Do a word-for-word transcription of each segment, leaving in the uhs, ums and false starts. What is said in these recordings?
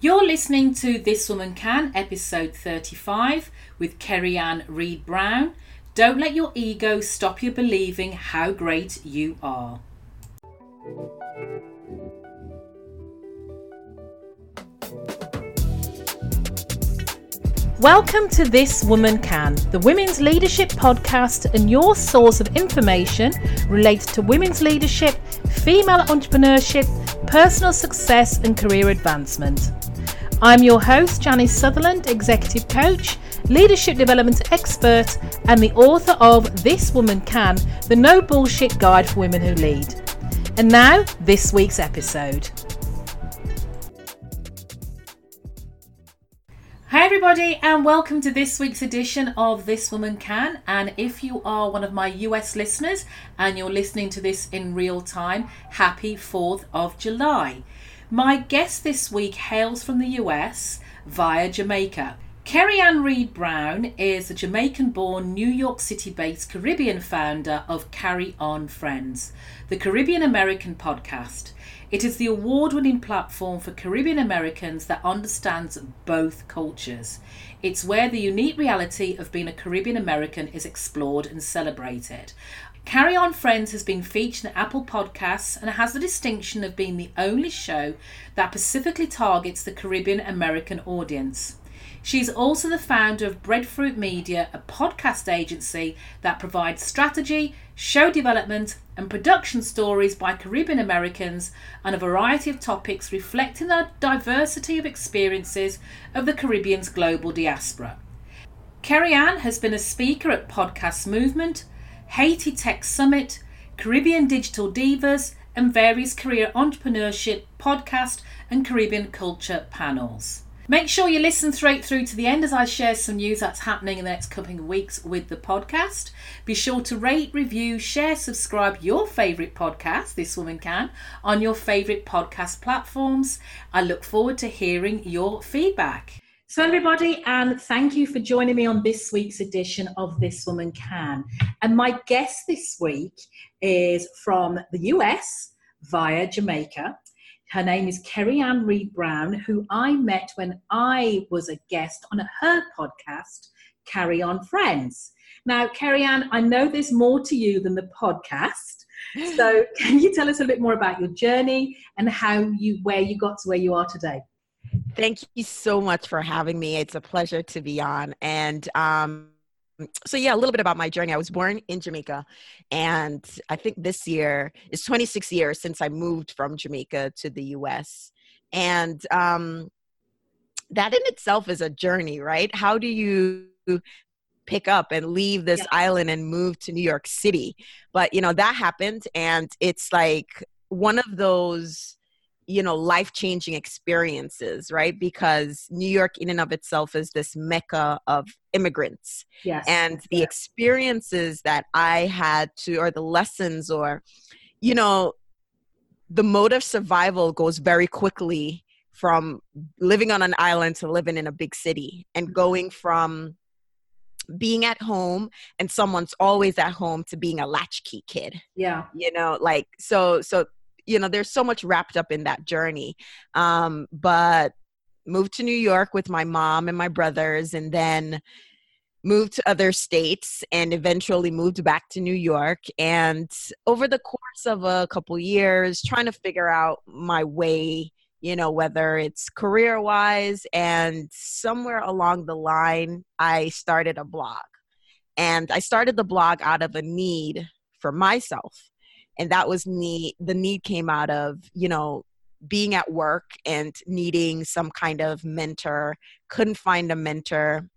You're listening to This Woman Can, episode thirty-five, with Kerry Ann Reid Brown. Don't let your ego stop you believing how great you are. Welcome to This Woman Can, the Women's Leadership Podcast and your source of information related to women's leadership, female entrepreneurship, personal success and career advancement. I'm your host, Janice Sutherland, Executive Coach, Leadership Development Expert and the author of This Woman Can, the No Bullshit Guide for Women Who Lead. And now, this week's episode. Hi everybody and welcome to this week's edition of This Woman Can, and if you are one of my U S listeners and you're listening to this in real time, happy fourth of July. My guest this week hails from the U S via Jamaica. Kerry Ann Reid Brown is a Jamaican-born, New York City-based Caribbean founder of Carry On Friends, the Caribbean American podcast. It is the award-winning platform for Caribbean Americans that understands both cultures. It's where the unique reality of being a Caribbean American is explored and celebrated. Carry On Friends has been featured in Apple Podcasts and has the distinction of being the only show that specifically targets the Caribbean American audience. She's also the founder of Breadfruit Media, a podcast agency that provides strategy, show development and production stories by Caribbean Americans on a variety of topics reflecting the diversity of experiences of the Caribbean's global diaspora. Kerry Ann has been a speaker at Podcast Movement, Haiti Tech Summit, Caribbean Digital Divas and various career entrepreneurship, podcast and Caribbean culture panels. Make sure you listen straight through to the end as I share some news that's happening in the next couple of weeks with the podcast. Be sure to rate, review, share, subscribe your favourite podcast, This Woman Can, on your favourite podcast platforms. I look forward to hearing your feedback. So everybody, and thank you for joining me on this week's edition of This Woman Can. And my guest this week is from the U S via Jamaica. Her name is Kerry Ann Reid Brown, who I met when I was a guest on her podcast, Carry On Friends. Now, Kerry Ann, I know there's more to you than the podcast. So can you tell us a bit more about your journey and how you, where you got to where you are today? Thank you so much for having me. It's a pleasure to be on. And um, so, yeah, a little bit about my journey. I was born in Jamaica, and I think this year is twenty-six years since I moved from Jamaica to the U S. And um, that in itself is a journey, right? How do you pick up and leave this yeah. island and move to New York City? But, you know, that happened, and it's like one of those, you know, life-changing experiences, right? Because New York in and of itself is this mecca of immigrants. Yes. And the yes. experiences that I had to, or the lessons, or, you know, the mode of survival goes very quickly from living on an island to living in a big city, and going from being at home and someone's always at home to being a latchkey kid. Yeah. You know, like, so, so, you know, there's so much wrapped up in that journey. Um, but moved to New York with my mom and my brothers, and then moved to other states and eventually moved back to New York. And over the course of a couple years, trying to figure out my way, you know, whether it's career wise, and somewhere along the line, I started a blog. And I started the blog out of a need for myself. And that was need, the need came out of, you know, being at work and needing some kind of mentor, couldn't find a mentor,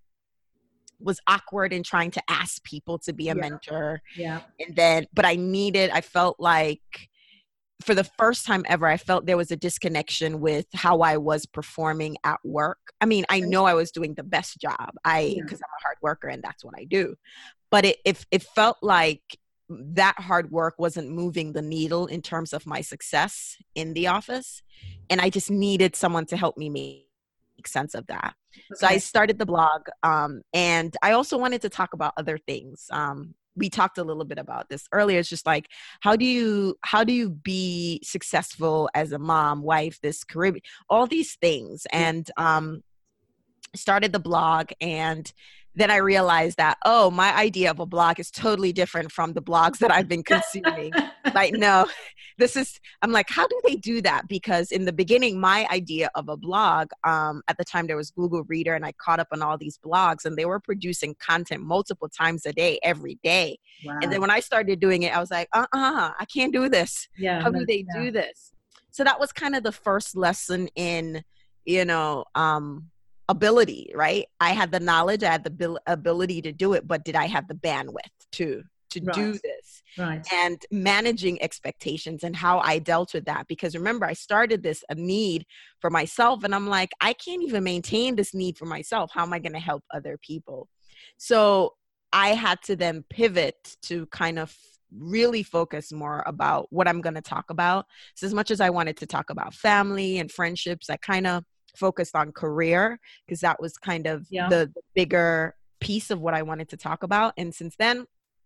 was awkward in trying to ask people to be a yeah. mentor. Yeah. And then, but I needed, I felt like for the first time ever, I felt there was a disconnection with how I was performing at work. I mean, I know I was doing the best job, I, yeah. because I'm a hard worker and that's what I do. But it, it, it felt like that hard work wasn't moving the needle in terms of my success in the office. And I just needed someone to help me make sense of that. Okay. So I started the blog, um, and I also wanted to talk about other things. Um, we talked a little bit about this earlier. It's just like, how do you, how do you be successful as a mom, wife, this career, all these things. And, um, started the blog, and then I realized that, oh, my idea of a blog is totally different from the blogs that I've been consuming. Like, no, this is, I'm like, how do they do that? Because in the beginning, my idea of a blog, um, at the time there was Google Reader, and I caught up on all these blogs, and they were producing content multiple times a day, every day. Wow. And then when I started doing it, I was like, uh-uh, I can't do this. Yeah, how no, do they yeah. do this? So that was kind of the first lesson in, you know, um, ability, right? I had the knowledge, I had the bil- ability to do it, but did I have the bandwidth to to Right. do this? Right. And managing expectations and how I dealt with that. Because remember, I started this a need for myself, and I'm like, I can't even maintain this need for myself. How am I going to help other people? So I had to then pivot to kind of really focus more about what I'm going to talk about. So as much as I wanted to talk about family and friendships, I kind of focused on career, because that was kind of Yeah. the, the bigger piece of what I wanted to talk about. And since then,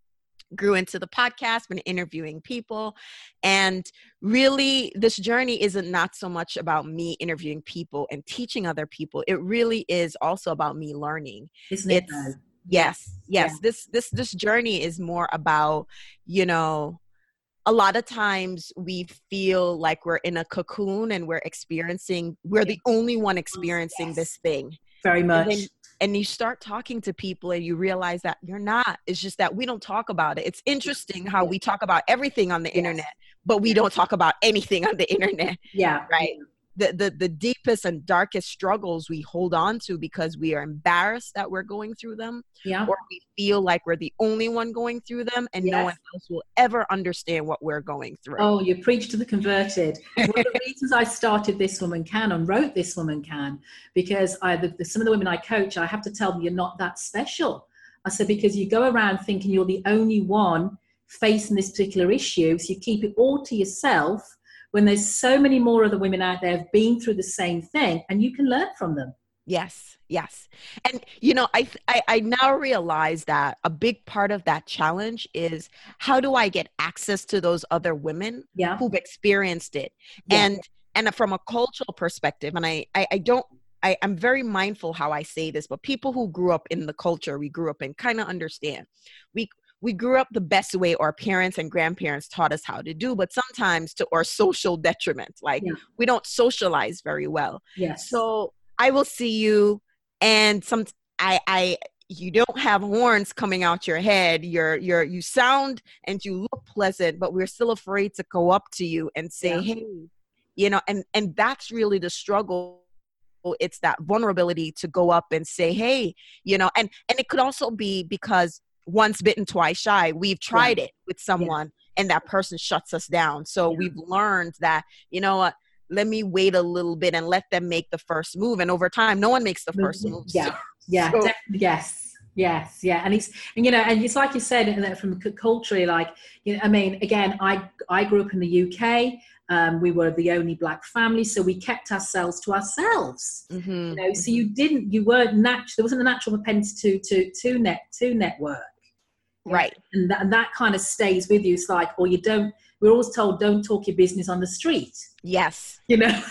grew into the podcast, been interviewing people. And really, this journey isn't not so much about me interviewing people and teaching other people. It really is also about me learning. Isn't it? It's, though? yes, yes. Yeah. This, this, this journey is more about, you know, a lot of times we feel like we're in a cocoon and we're experiencing, we're the only one experiencing Yes. this thing. Very much. And, then, and you start talking to people and you realize that you're not. It's just that we don't talk about it. It's interesting how Yeah. we talk about everything on the Yes. internet, but we don't talk about anything on the internet. Yeah. Right. Yeah. The, the the deepest and darkest struggles we hold on to because we are embarrassed that we're going through them, Yeah. or we feel like we're the only one going through them, and no Yes. one else will ever understand what we're going through. Oh, you preach to the converted. One of the reasons I started This Woman Can and wrote This Woman Can, because I, the, the, some of the women I coach, I have to tell them you're not that special. I said, because you go around thinking you're the only one facing this particular issue, so you keep it all to yourself, when there's so many more other women out there have been through the same thing, and you can learn from them. Yes, yes. And, you know, I, I I now realize that a big part of that challenge is, how do I get access to those other women Yeah. who've experienced it? Yeah. And and from a cultural perspective, and I, I, I don't, I, I'm very mindful how I say this, but people who grew up in the culture we grew up in kind of understand. We we grew up the best way our parents and grandparents taught us how to do, but sometimes to our social detriment. Like, Yeah. we don't socialize very well. Yes. So I will see you, and some I I you don't have horns coming out your head. You're you're you sound and you look pleasant, but we're still afraid to go up to you and say, Yeah. hey, you know, and and that's really the struggle. It's that vulnerability to go up and say, hey, you know, and and it could also be because once bitten, twice shy. We've tried Yeah. it with someone, and that person shuts us down. So Yeah. we've learned that, you know what, let me wait a little bit and let them make the first move. And over time, no one makes the first move. Yeah. Yeah. So- definitely. Yes. Yes. Yeah. And it's, and, you know, and it's like you said, and that from c- culturally, like, you know, I mean, again, I, I grew up in the U K. Um, we were the only Black family, so we kept ourselves to ourselves. Mhm. You know, so you didn't, you weren't natural. There wasn't a natural propensity to, to, to net, to network. Right. And that, and that kind of stays with you. It's like, or you don't, we're always told, don't talk your business on the street, Yes. you know?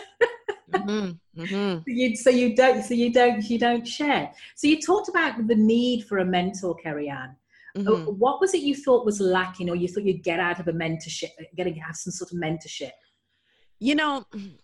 Mhm. Mhm. You, so you don't, so you don't, you don't share. So you talked about the need for a mentor, Kerry Ann. Mhm. What was it you thought was lacking, or you thought you'd get out of a mentorship, getting have some sort of mentorship? You know,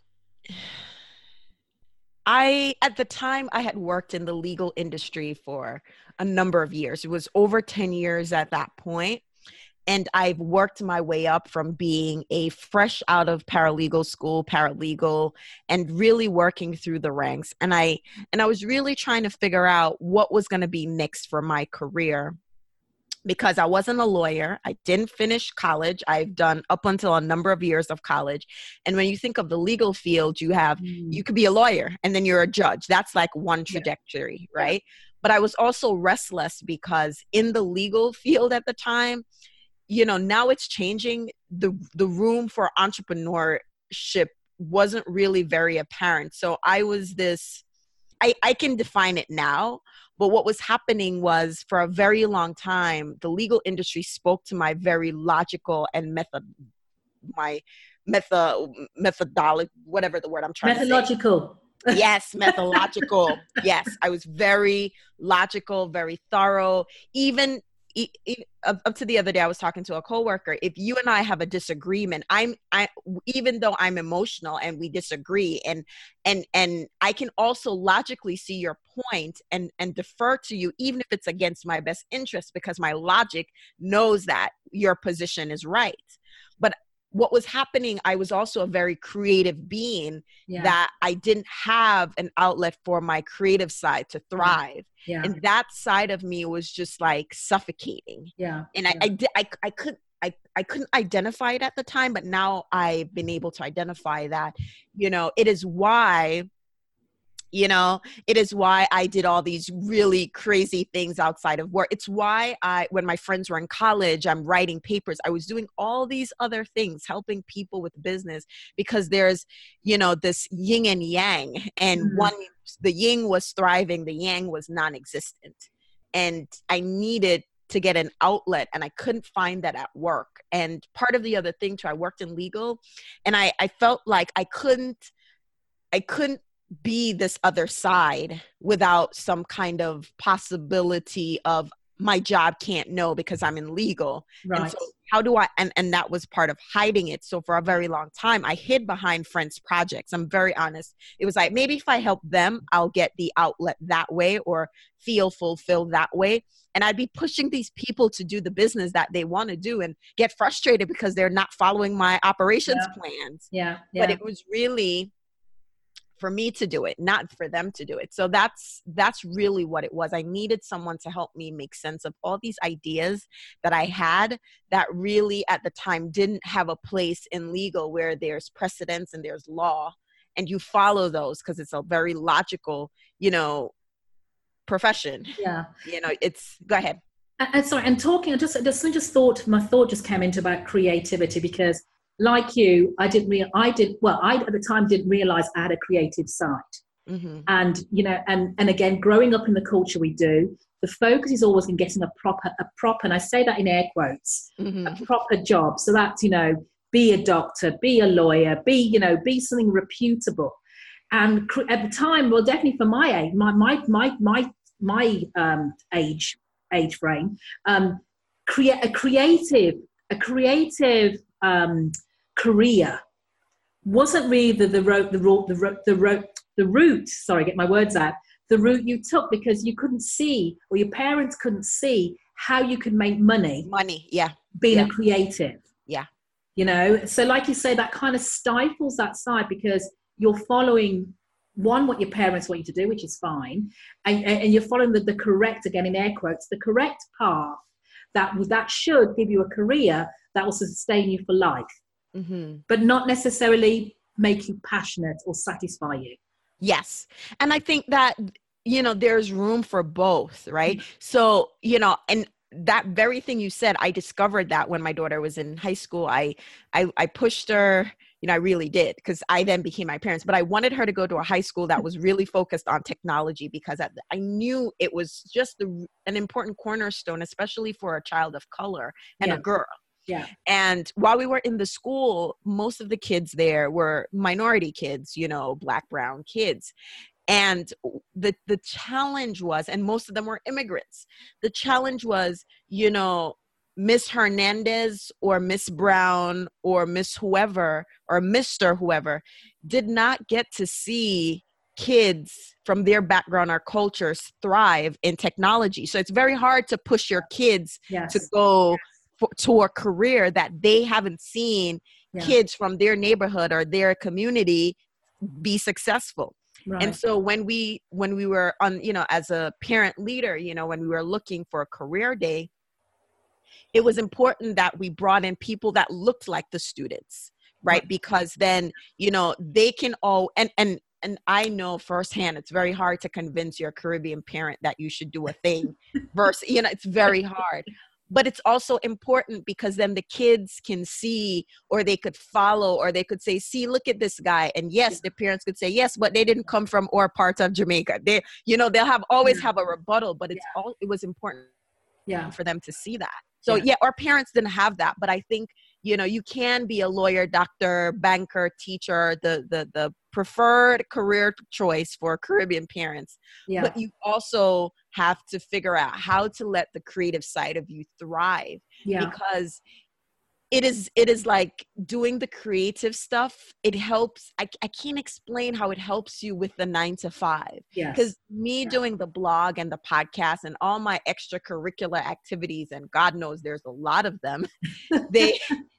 I, at the time, I had worked in the legal industry for a number of years. It was over ten years at that point. And I've worked my way up from being a fresh out of paralegal school, paralegal, and really working through the ranks. And I, and I was really trying to figure out what was going to be next for my career, because I wasn't a lawyer. I didn't finish college. I've done up until a number of years of college. And when you think of the legal field, you have, Mm. you could be a lawyer and then you're a judge. That's like one trajectory, Yeah. right? But I was also restless because in the legal field at the time, you know, now it's changing. The, the room for entrepreneurship wasn't really very apparent. So I was this, I, I can define it now, But what was happening was, for a very long time, the legal industry spoke to my very logical and method, my method, methodology, whatever the word I'm trying to say. Methodological. Yes, methodological. Yes, I was very logical, very thorough. Even e- e- up up to the other day, I was talking to a coworker. If you and I have a disagreement, I'm I even though I'm emotional and we disagree, and and and I can also logically see your point and and defer to you, even if it's against my best interest, because my logic knows that your position is right. But what was happening, I was also a very creative being, yeah. that I didn't have an outlet for my creative side to thrive. Yeah. And that side of me was just like suffocating. Yeah. And I, yeah. I, did, I, I could, I, I couldn't identify it at the time, but now I've been able to identify that, you know, it is why, you know, it is why I did all these really crazy things outside of work. It's why I, when my friends were in college, I'm writing papers. I was doing all these other things, helping people with business, because there's, you know, this yin and yang, and mm. one, the yin was thriving, the yang was non-existent. And I needed to get an outlet, and I couldn't find that at work. And part of the other thing too, I worked in legal, and I, I felt like I couldn't, I couldn't, be this other side without some kind of possibility of my job can't know because I'm in legal. Right. And so how do I, and, and that was part of hiding it. So for a very long time, I hid behind friends' projects. I'm very honest. It was like, maybe if I help them, I'll get the outlet that way or feel fulfilled that way. And I'd be pushing these people to do the business that they want to do and get frustrated because they're not following my operations yeah. plans. Yeah. yeah. But it was really for me to do it, not for them to do it. So that's that's really what it was. I needed someone to help me make sense of all these ideas that I had that really at the time didn't have a place in legal, where there's precedents and there's law, and you follow those because it's a very logical, you know, profession. Yeah. You know, it's, go ahead. And sorry, and talking, I just, just, just thought, my thought just came into about creativity, because like you, I didn't real, I did, well, I at the time didn't realize I had a creative side. Mm-hmm. And, you know, and, and again, growing up in the culture we do, the focus is always in getting a proper, a proper, and I say that in air quotes, mm-hmm. a proper job. So that's, you know, be a doctor, be a lawyer, be, you know, be something reputable. And cr- at the time, well, definitely for my age, my, my, my, my, my um, age, age frame, um, create a creative, a creative, um, career wasn't really the, the route, the route, the route, the route, the route, sorry, get my words out, the route you took, because you couldn't see, or your parents couldn't see how you could make money. Money, yeah. Being yeah. a creative. Yeah. You know, so like you say, that kind of stifles that side, because you're following, one, what your parents want you to do, which is fine, and, and you're following the, the correct, again in air quotes, the correct path that that should give you a career that will sustain you for life, mm-hmm. but not necessarily make you passionate or satisfy you. Yes. And I think that, you know, there's room for both, right? Mm-hmm. So, you know, and that very thing you said, I discovered that when my daughter was in high school. I, I, I pushed her, you know, I really did, because I then became my parents, but I wanted her to go to a high school that was really focused on technology, because I knew it was just the, an important cornerstone, especially for a child of color and yeah. a girl. Yeah. And while we were in the school, most of the kids there were minority kids, you know, Black, brown kids. And the the challenge was, and most of them were immigrants. The challenge was, you know, Miss Hernandez or Miss Brown or Miss whoever or Mister whoever did not get to see kids from their background or cultures thrive in technology. So it's very hard to push your kids yes. to go for, to a career that they haven't seen yeah. kids from their neighborhood or their community be successful. Right. And so when we, when we were on, you know, as a parent leader, you know, when we were looking for a career day, it was important that we brought in people that looked like the students, right? right. Because then, you know, they can all, and, and, and I know firsthand, it's very hard to convince your Caribbean parent that you should do a thing versus, you know, it's very hard. but it's also important because then the kids can see, or they could follow, or they could say, see, look at this guy. And yes, yeah. the parents could say, yes, but they didn't come from or parts of Jamaica. They, you know, they'll have always yeah. have a rebuttal, but it's yeah. all, it was important yeah. for them to see that. So yeah. yeah, our parents didn't have that, but I think, you know, you can be a lawyer, doctor, banker, teacher, the, the, the preferred career choice for Caribbean parents. Yeah. But you also have to figure out how to let the creative side of you thrive, yeah. because it is, it is like doing the creative stuff. It helps. I, I can't explain how it helps you with the nine to five. Yes. Because me yeah. doing the blog and the podcast and all my extracurricular activities, and God knows there's a lot of them, they,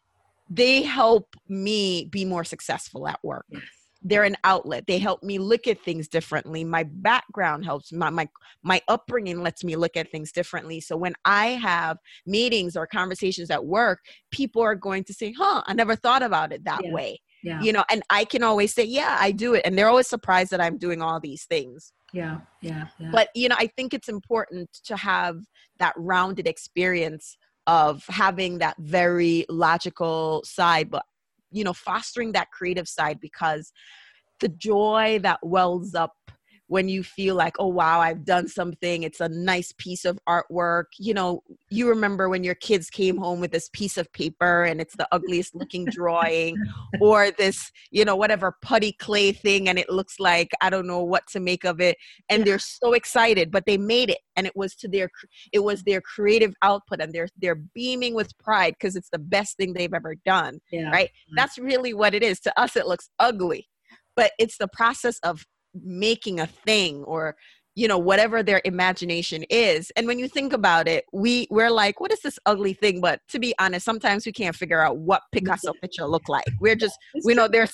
they help me be more successful at work. Yes. They're an outlet. They help me look at things differently. My background helps. My, my, my upbringing lets me look at things differently. So when I have meetings or conversations at work, people are going to say, huh, I never thought about it that yeah. way. Yeah. You know, and I can always say, yeah, I do it. And they're always surprised that I'm doing all these things. Yeah, yeah, yeah. But, you know, I think it's important to have that rounded experience of having that very logical side, but, you know, fostering that creative side, because the joy that wells up when you feel like, oh, wow, I've done something. It's a nice piece of artwork. You know, you remember when your kids came home with this piece of paper and it's the ugliest looking drawing, or this, you know, whatever putty clay thing, and it looks like, I don't know what to make of it. And yeah. they're so excited, but they made it. And it was to their, it was their creative output, and they're, they're beaming with pride because it's the best thing they've ever done. Yeah. Right. Mm-hmm. That's really what it is. To us, it looks ugly, but it's the process of making a thing, or, you know, whatever their imagination is. And when you think about it, we we're like, what is this ugly thing? But to be honest, sometimes we can't figure out what Picasso picture look like. We're just, it's we true. know there's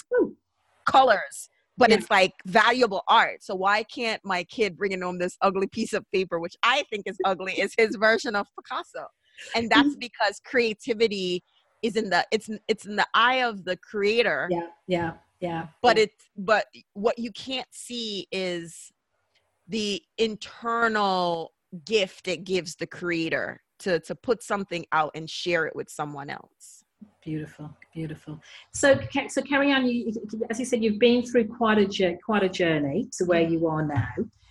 colors, but yeah. it's like valuable art. So why can't my kid bringing home this ugly piece of paper, which I think is ugly, is his version of Picasso? And that's because creativity is in the, it's, it's in the eye of the creator. Yeah. Yeah. Yeah. But yeah. it's, but what you can't see is the internal gift it gives the creator to, to put something out and share it with someone else. Beautiful. Beautiful. So, so Carrie-Anne, you, as you said, you've been through quite a, quite a journey to where you are now.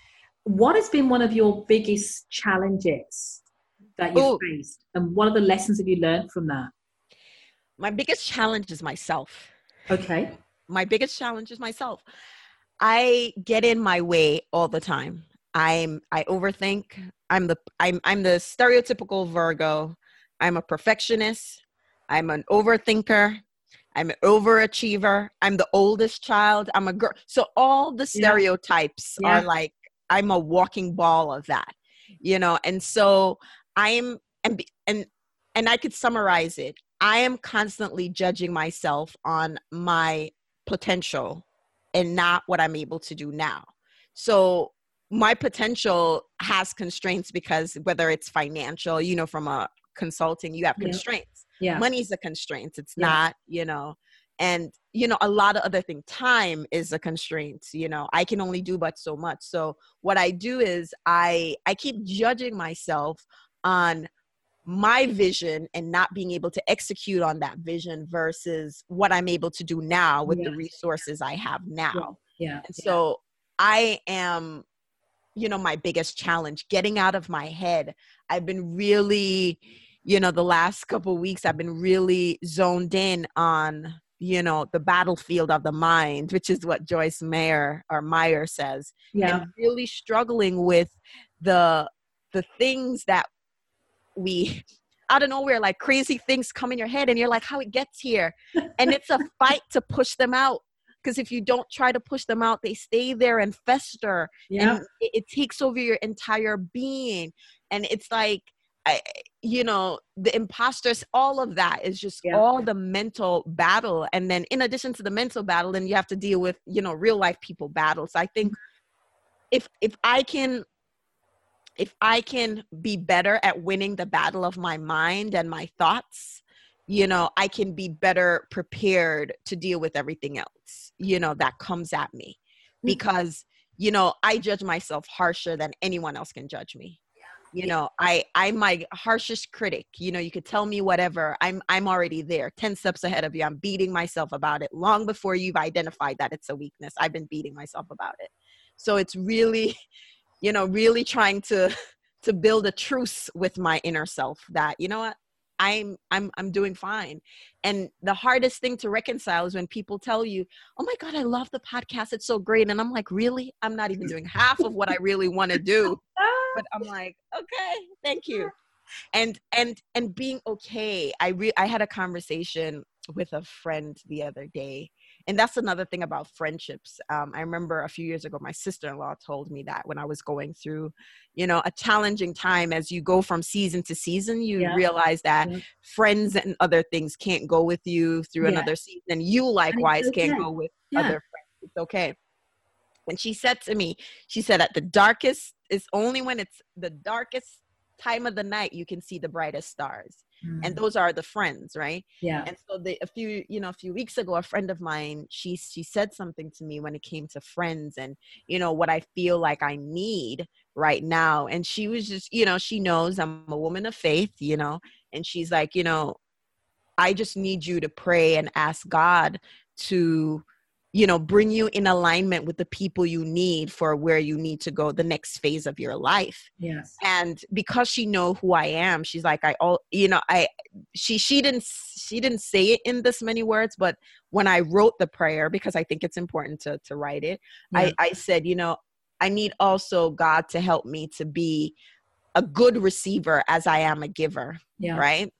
What has been one of your biggest challenges that you've Ooh. faced? And what are the lessons have you learned from that? My biggest challenge is myself. Okay. My biggest challenge is myself. I get in my way all the time. I'm, I overthink. I'm the, I'm, I'm the stereotypical Virgo. I'm a perfectionist. I'm an overthinker. I'm an overachiever. I'm the oldest child. I'm a girl. So all the stereotypes yeah. Yeah. are like, I'm a walking ball of that, you know? And so I'm, and, and, and I could summarize it. I am constantly judging myself on my potential and not what I'm able to do now. So my potential has constraints because whether it's financial, you know, from a consulting, you have yeah. constraints. Yeah. Money's a constraint. It's yeah. not, you know, and, you know, a lot of other things. Time is a constraint. You know, I can only do but so much. So what I do is I, I keep judging myself on my vision and not being able to execute on that vision versus what I'm able to do now with yeah. the resources I have now. Yeah. yeah. And so I am, you know, my biggest challenge, getting out of my head. I've been really, you know, the last couple of weeks, I've been really zoned in on, you know, the battlefield of the mind, which is what Joyce Meyer or Meyer says. Yeah. And really struggling with the, the things that we, out of nowhere, like crazy things come in your head and you're like, how it gets here. And it's a fight to push them out. Because if you don't try to push them out, they stay there and fester. Yeah. And it, it takes over your entire being. And it's like, I, you know, the imposters, all of that is just yeah. all the mental battle. And then in addition to the mental battle, then you have to deal with, you know, real life people battles. I think if if I can If I can be better at winning the battle of my mind and my thoughts, you know, I can be better prepared to deal with everything else, you know, that comes at me. Because, you know, I judge myself harsher than anyone else can judge me. You know, I, I'm my harshest critic. You know, you could tell me whatever. I'm, I'm already there, ten steps ahead of you. I'm beating myself about it long before you've identified that it's a weakness. I've been beating myself about it. So it's really, you know, really trying to, to build a truce with my inner self that, you know what, I'm, I'm, I'm doing fine. And the hardest thing to reconcile is when people tell you, oh my God, I love the podcast. It's so great. And I'm like, really? I'm not even doing half of what I really want to do. But I'm like, okay, thank you. And, and, and being okay. I re- I had a conversation with a friend the other day. And that's another thing about friendships. Um, I remember a few years ago, my sister-in-law told me that when I was going through, you know, a challenging time, as you go from season to season, you yeah. realize that yeah. friends and other things can't go with you through yeah. another season. You likewise okay. can't go with yeah. other friends. It's okay. And she said to me, she said, at the darkest, it's only when it's the darkest time of the night, you can see the brightest stars. Mm. And those are the friends, right? Yeah. And so the, a few, you know, a few weeks ago, a friend of mine, she, she said something to me when it came to friends and, you know, what I feel like I need right now. And she was just, you know, she knows I'm a woman of faith, you know, and she's like, you know, I just need you to pray and ask God to, you know, bring you in alignment with the people you need for where you need to go the next phase of your life. Yes. And because she know who I am, she's like, I all, you know, I, she, she didn't, she didn't say it in this many words, but when I wrote the prayer, because I think it's important to, to write it, yeah. I, I said, you know, I need also God to help me to be a good receiver as I am a giver. Yeah. Right.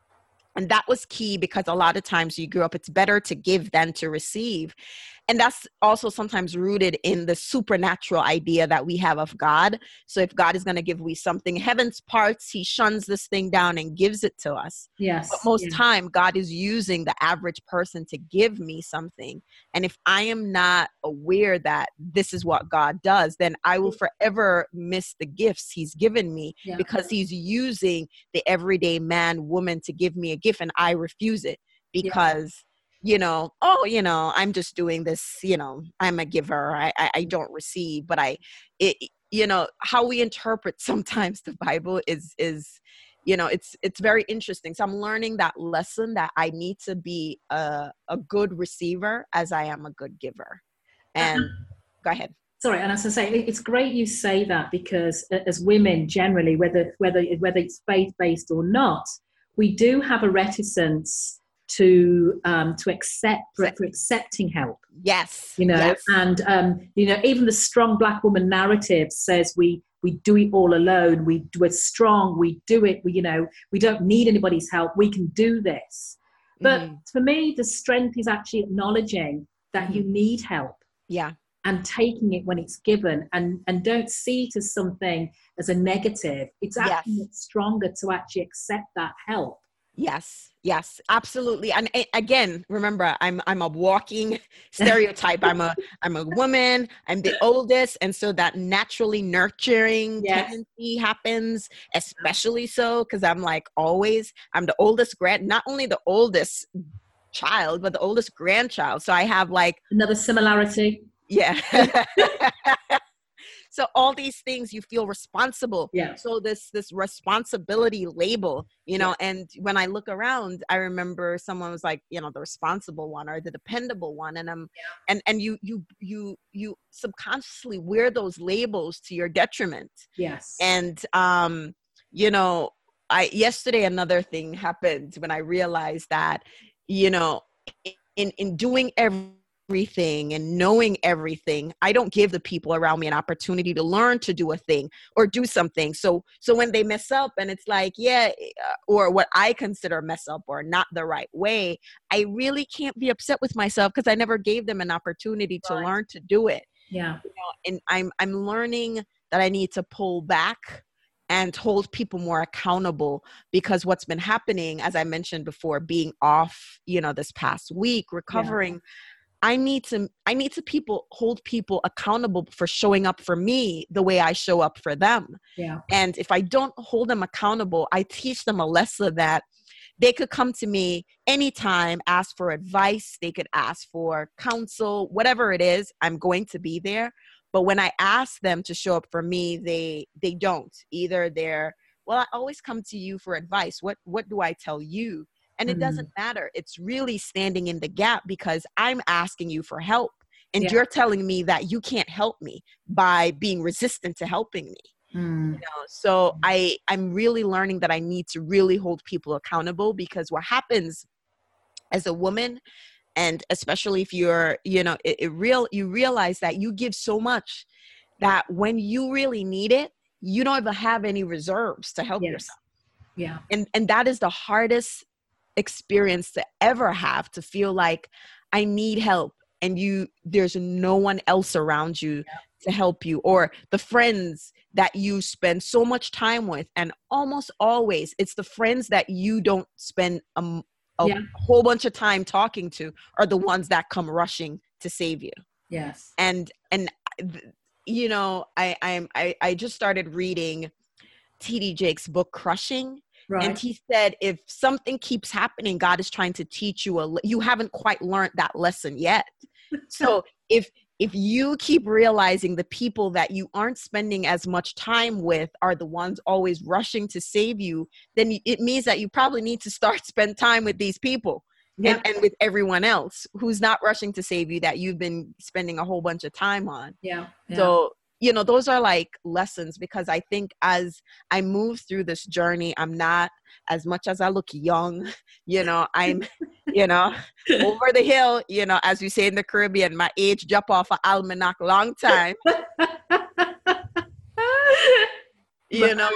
And that was key because a lot of times you grew up, it's better to give than to receive. And that's also sometimes rooted in the supernatural idea that we have of God. So if God is going to give we something, heaven's parts, he shuns this thing down and gives it to us. Yes. But most yeah. time, God is using the average person to give me something. And if I am not aware that this is what God does, then I will forever miss the gifts he's given me yeah. because he's using the everyday man, woman to give me a gift and I refuse it because yeah. you know, oh, you know, I'm just doing this, you know, I'm a giver. I, I, I don't receive, but I, it, you know, how we interpret sometimes the Bible is, is, you know, it's, it's very interesting. So I'm learning that lesson that I need to be a, a good receiver as I am a good giver. And uh-huh. go ahead. Sorry, and as I say, it's great you say that because as women generally, whether, whether, whether it's faith-based or not, we do have a reticence to um to accept for, for accepting help. Yes. You know, yes. and um you know, even the strong black woman narrative says we we do it all alone, we we're strong, we do it, we, you know, we don't need anybody's help, we can do this. But mm-hmm. for me, the strength is actually acknowledging that mm-hmm. you need help. Yeah. And taking it when it's given, and and don't see it as something as a negative. It's actually yes. stronger to actually accept that help. Yes, yes, absolutely. And uh, again, remember, I'm I'm a walking stereotype. I'm a I'm a woman. I'm the oldest, and so that naturally nurturing yes. tendency happens, especially so because I'm like always. I'm the oldest grand, not only the oldest child, but the oldest grandchild. So I have like another similarity. Yeah. So all these things you feel responsible. Yeah. So this, this responsibility label, you know, yeah. and when I look around, I remember someone was like, you know, the responsible one or the dependable one. And I'm, yeah. and, and you, you, you, you subconsciously wear those labels to your detriment. Yes. And, um, you know, I, yesterday, another thing happened when I realized that, you know, in, in doing everything, everything and knowing everything, I don't give the people around me an opportunity to learn to do a thing or do something. So, so when they mess up and it's like, yeah, or what I consider mess up or not the right way, I really can't be upset with myself because I never gave them an opportunity to right. learn to do it. Yeah. You know, and I'm, I'm learning that I need to pull back and hold people more accountable because what's been happening, as I mentioned before, being off, you know, this past week, recovering, yeah. I need to, I need to people hold people accountable for showing up for me the way I show up for them. Yeah. And if I don't hold them accountable, I teach them a lesson that they could come to me anytime, ask for advice. They could ask for counsel, whatever it is, I'm going to be there. But when I ask them to show up for me, they they don't. Either they're, well, I always come to you for advice. What what do I tell you? And it Mm. doesn't matter. It's really standing in the gap because I'm asking you for help. And Yeah. you're telling me that you can't help me by being resistant to helping me. Mm. You know? So I, I'm really learning that I need to really hold people accountable, because what happens as a woman, and especially if you're, you know, it, it real, you realize that you give so much that when you really need it, you don't even have any reserves to help Yes. yourself. Yeah. And, and that is the hardest experience to ever have, to feel like I need help and you, there's no one else around you Yeah. to help you, or the friends that you spend so much time with. And almost always it's the friends that you don't spend a, a Yeah. whole bunch of time talking to are the ones that come rushing to save you. Yes. And, and, you know, I, I'm, I, I just started reading T D Jakes' book, Crushing. Right. And he said, if something keeps happening, God is trying to teach you, a, you haven't quite learned that lesson yet. So if, if you keep realizing the people that you aren't spending as much time with are the ones always rushing to save you, then it means that you probably need to start spend time with these people. Yeah. And, and with everyone else who's not rushing to save you, that you've been spending a whole bunch of time on. Yeah. Yeah. So, you know, those are like lessons, because I think as I move through this journey, I'm not, as much as I look young, you know, I'm, you know, over the hill, you know, as we say in the Caribbean, my age jump off an almanac long time, you know.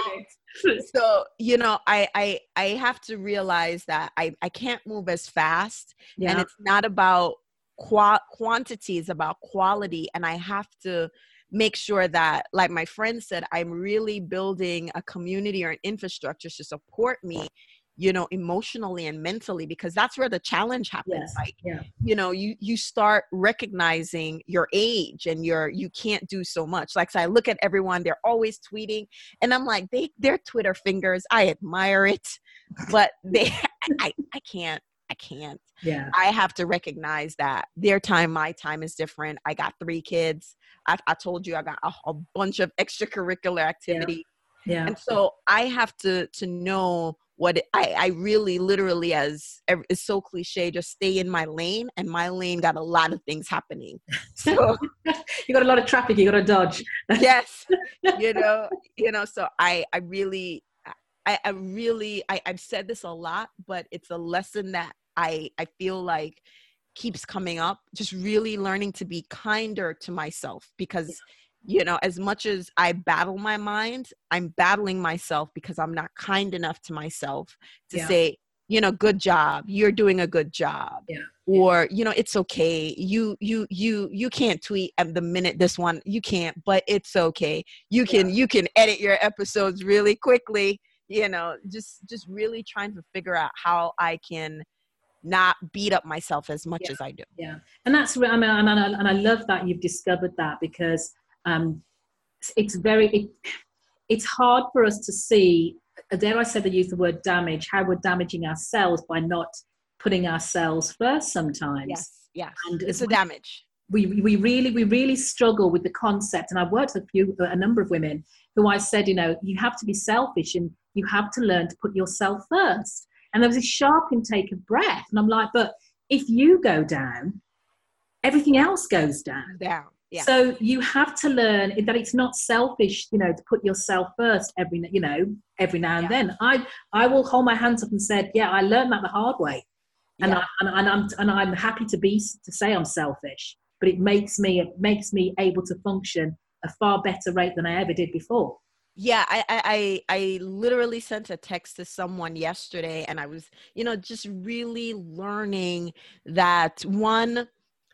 So, you know, I, I, I have to realize that I, I can't move as fast. Yeah. And it's not about qua- quantity, it's about quality. And I have to make sure that, like my friend said, I'm really building a community or an infrastructure to support me, you know, emotionally and mentally, because that's where the challenge happens. Yes. Like, yeah. you know, you, you start recognizing your age and your, you can't do so much. Like, so I look at everyone, they're always tweeting and I'm like, they, they're Twitter fingers. I admire it, but they, I, I can't. I can't. Yeah. I have to recognize that their time, my time is different. I got three kids. I, I told you I got a, a bunch of extracurricular activity. Yeah. yeah. And so I have to to know what it, I, I really literally, as it's so cliche, just stay in my lane, and my lane got a lot of things happening. So you got a lot of traffic you got to dodge. Yes. You know, you know, so I, I really, I, I really, I, I've said this a lot, but it's a lesson that I, I feel like keeps coming up, just really learning to be kinder to myself, because, you know, as much as I battle my mind, I'm battling myself because I'm not kind enough to myself to Yeah. say, you know, good job, you're doing a good job. Yeah. Or, you know, it's okay. You, you, you, you can't tweet at the minute this one, you can't, but it's okay. You can, Yeah. you can edit your episodes really quickly, you know, just, just really trying to figure out how I can not beat up myself as much Yeah. as I do. Yeah. And that's, I mean, and I, and I love that you've discovered that, because um, it's very, it, it's hard for us to see, dare I say they use the word damage, how we're damaging ourselves by not putting ourselves first sometimes. Yes. Yes. And It's we, a damage. We, we really, we really struggle with the concept. And I've worked with a few, a number of women who I said, you know, you have to be selfish and you have to learn to put yourself first. And there was a sharp intake of breath. And I'm like, but if you go down, everything else goes down. Down. Yeah. So you have to learn that it's not selfish, you know, to put yourself first every, you know, every now and Yeah. then. I, I will hold my hands up and said, yeah, I learned that the hard way. And, Yeah. I, and, and I'm, and I'm happy to be, to say I'm selfish, but it makes me, it makes me able to function a far better rate than I ever did before. Yeah, I, I, I I literally sent a text to someone yesterday, and I was, you know, just really learning that, one,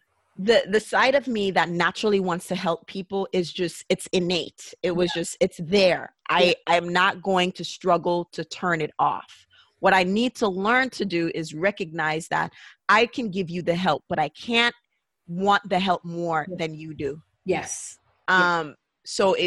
the the side of me that naturally wants to help people is just, it's innate. It was Yeah. just, it's there. I, I'm not going to struggle to turn it off. What I need to learn to do is recognize that I can give you the help, but I can't want the help more Yeah. than you do. Yes. Um, so if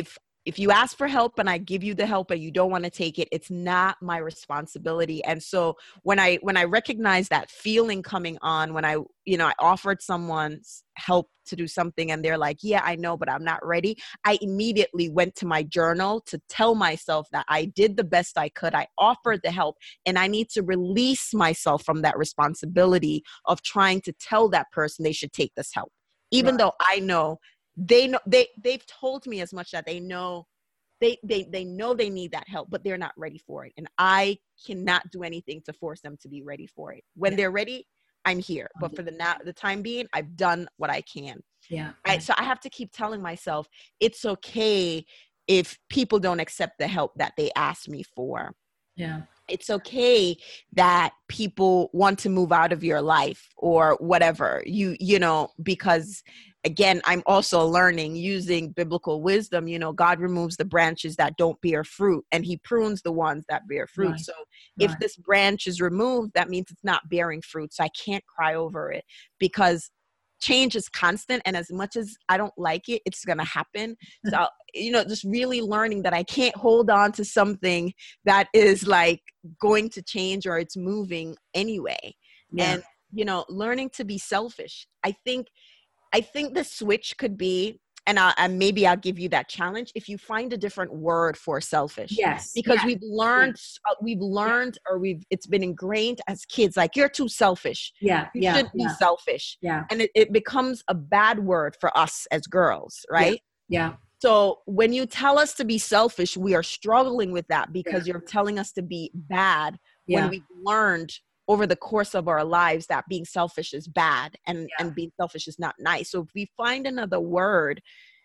if you ask for help and I give you the help and you don't want to take it, it's not my responsibility. And so when I when I recognize that feeling coming on, when I, you know, I offered someone's help to do something and they're like, yeah, I know, but I'm not ready. I immediately went to my journal to tell myself that I did the best I could. I offered the help, and I need to release myself from that responsibility of trying to tell that person they should take this help, even Right. though I know they know they they've told me as much that they know they they they know they need that help, but they're not ready for it, and I cannot do anything to force them to be ready for it. When Yeah. they're ready, I'm here, but for the now the time being, I've done what I can. Yeah. I, so I have to keep telling myself it's okay if people don't accept the help that they asked me for. Yeah. It's okay that people want to move out of your life or whatever, you, you know, because again, I'm also learning using biblical wisdom, you know, God removes the branches that don't bear fruit and he prunes the ones that bear fruit. Right. So Right. if this branch is removed, that means it's not bearing fruit. So I can't cry over it because change is constant. And as much as I don't like it, it's going to happen. So, you know, just really learning that I can't hold on to something that is like going to change or it's moving anyway. Yeah. And, you know, learning to be selfish. I think, I think the switch could be, and, I, and maybe I'll give you that challenge, if you find a different word for selfish. Yes. Because Yeah. we've learned, uh, we've learned, or we've, it's been ingrained as kids, like, you're too selfish. Yeah. You Yeah. shouldn't Yeah. be selfish. Yeah. And it, it becomes a bad word for us as girls, right? Yeah. So when you tell us to be selfish, we are struggling with that because you're telling us to be bad Yeah. when we've learned over the course of our lives that being selfish is bad and, Yeah. and being selfish is not nice. So if we find another word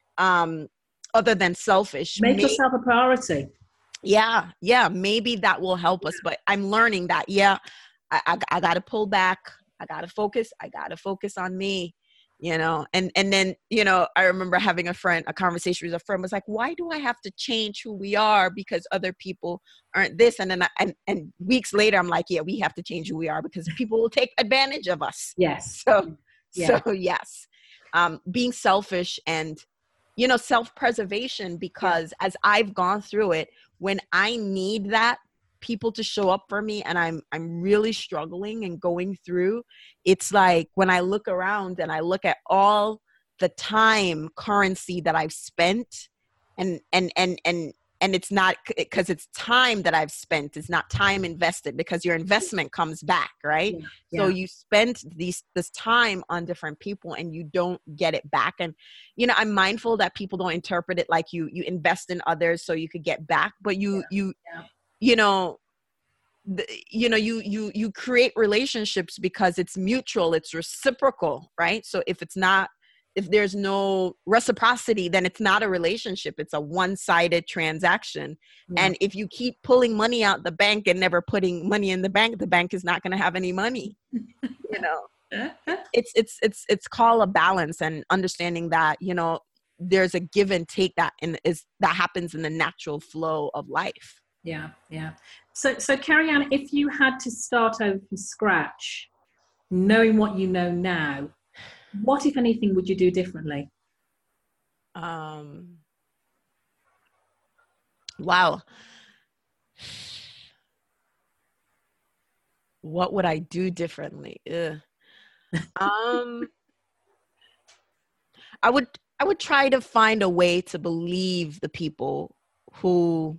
um, other than selfish, Make may- yourself a priority. yeah, yeah, maybe that will help us. But I'm learning that, yeah, I, I, I got to pull back. I got to focus. I got to focus on me, you know? And, and then, you know, I remember having a friend, a conversation with a friend was like, why do I have to change who we are because other people aren't this? And then, I, and, and weeks later, I'm like, yeah, we have to change who we are because people will take advantage of us. Yes. So, Yeah. so yes, um, being selfish and, you know, self-preservation, because yeah. as I've gone through it, when I need that people to show up for me and I'm, I'm really struggling and going through, it's like when I look around and I look at all the time currency that I've spent and, and, and, and, and it's not because it's time that I've spent. It's not time invested because your investment comes back, right? Yeah, yeah. So you spend these this time on different people and you don't get it back. And you know, I'm mindful that people don't interpret it like you you invest in others so you could get back, but you yeah. you yeah. you know. The, you know, you you you create relationships because it's mutual, it's reciprocal, right? So if it's not. If there's no reciprocity, then it's not a relationship. It's a one-sided transaction. Yeah. And if you keep pulling money out the bank and never putting money in the bank, the bank is not going to have any money. You know, it's, it's, it's, it's called a balance and understanding that, you know, there's a give and take that and is that happens in the natural flow of life. Yeah. Yeah. So, so Kerry-Ann, if you had to start over from scratch, knowing what you know now, what, if anything, would you do differently? Um, wow. What would I do differently? Ugh. um, I would, I would try to find a way to believe the people who,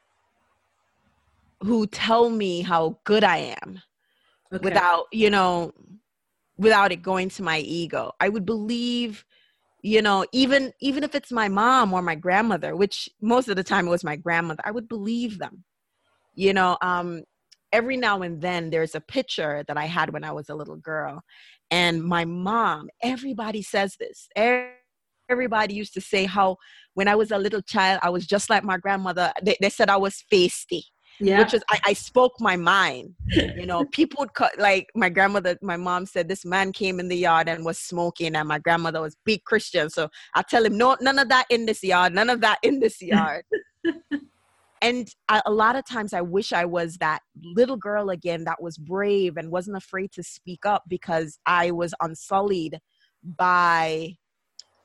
who tell me how good I am okay. without, you know, without it going to my ego. I would believe, you know, even, even if it's my mom or my grandmother, which most of the time it was my grandmother, I would believe them. You know, um, every now and then there's a picture that I had when I was a little girl and my mom, everybody says this. Everybody used to say how when I was a little child, I was just like my grandmother. They, they said I was feisty. Yeah. Which is, I, I spoke my mind, you know, people would cut, like my grandmother, my mom said this man came in the yard and was smoking and my grandmother was big Christian. So I tell him, no, none of that in this yard, none of that in this yard. And I, a lot of times I wish I was that little girl again that was brave and wasn't afraid to speak up because I was unsullied by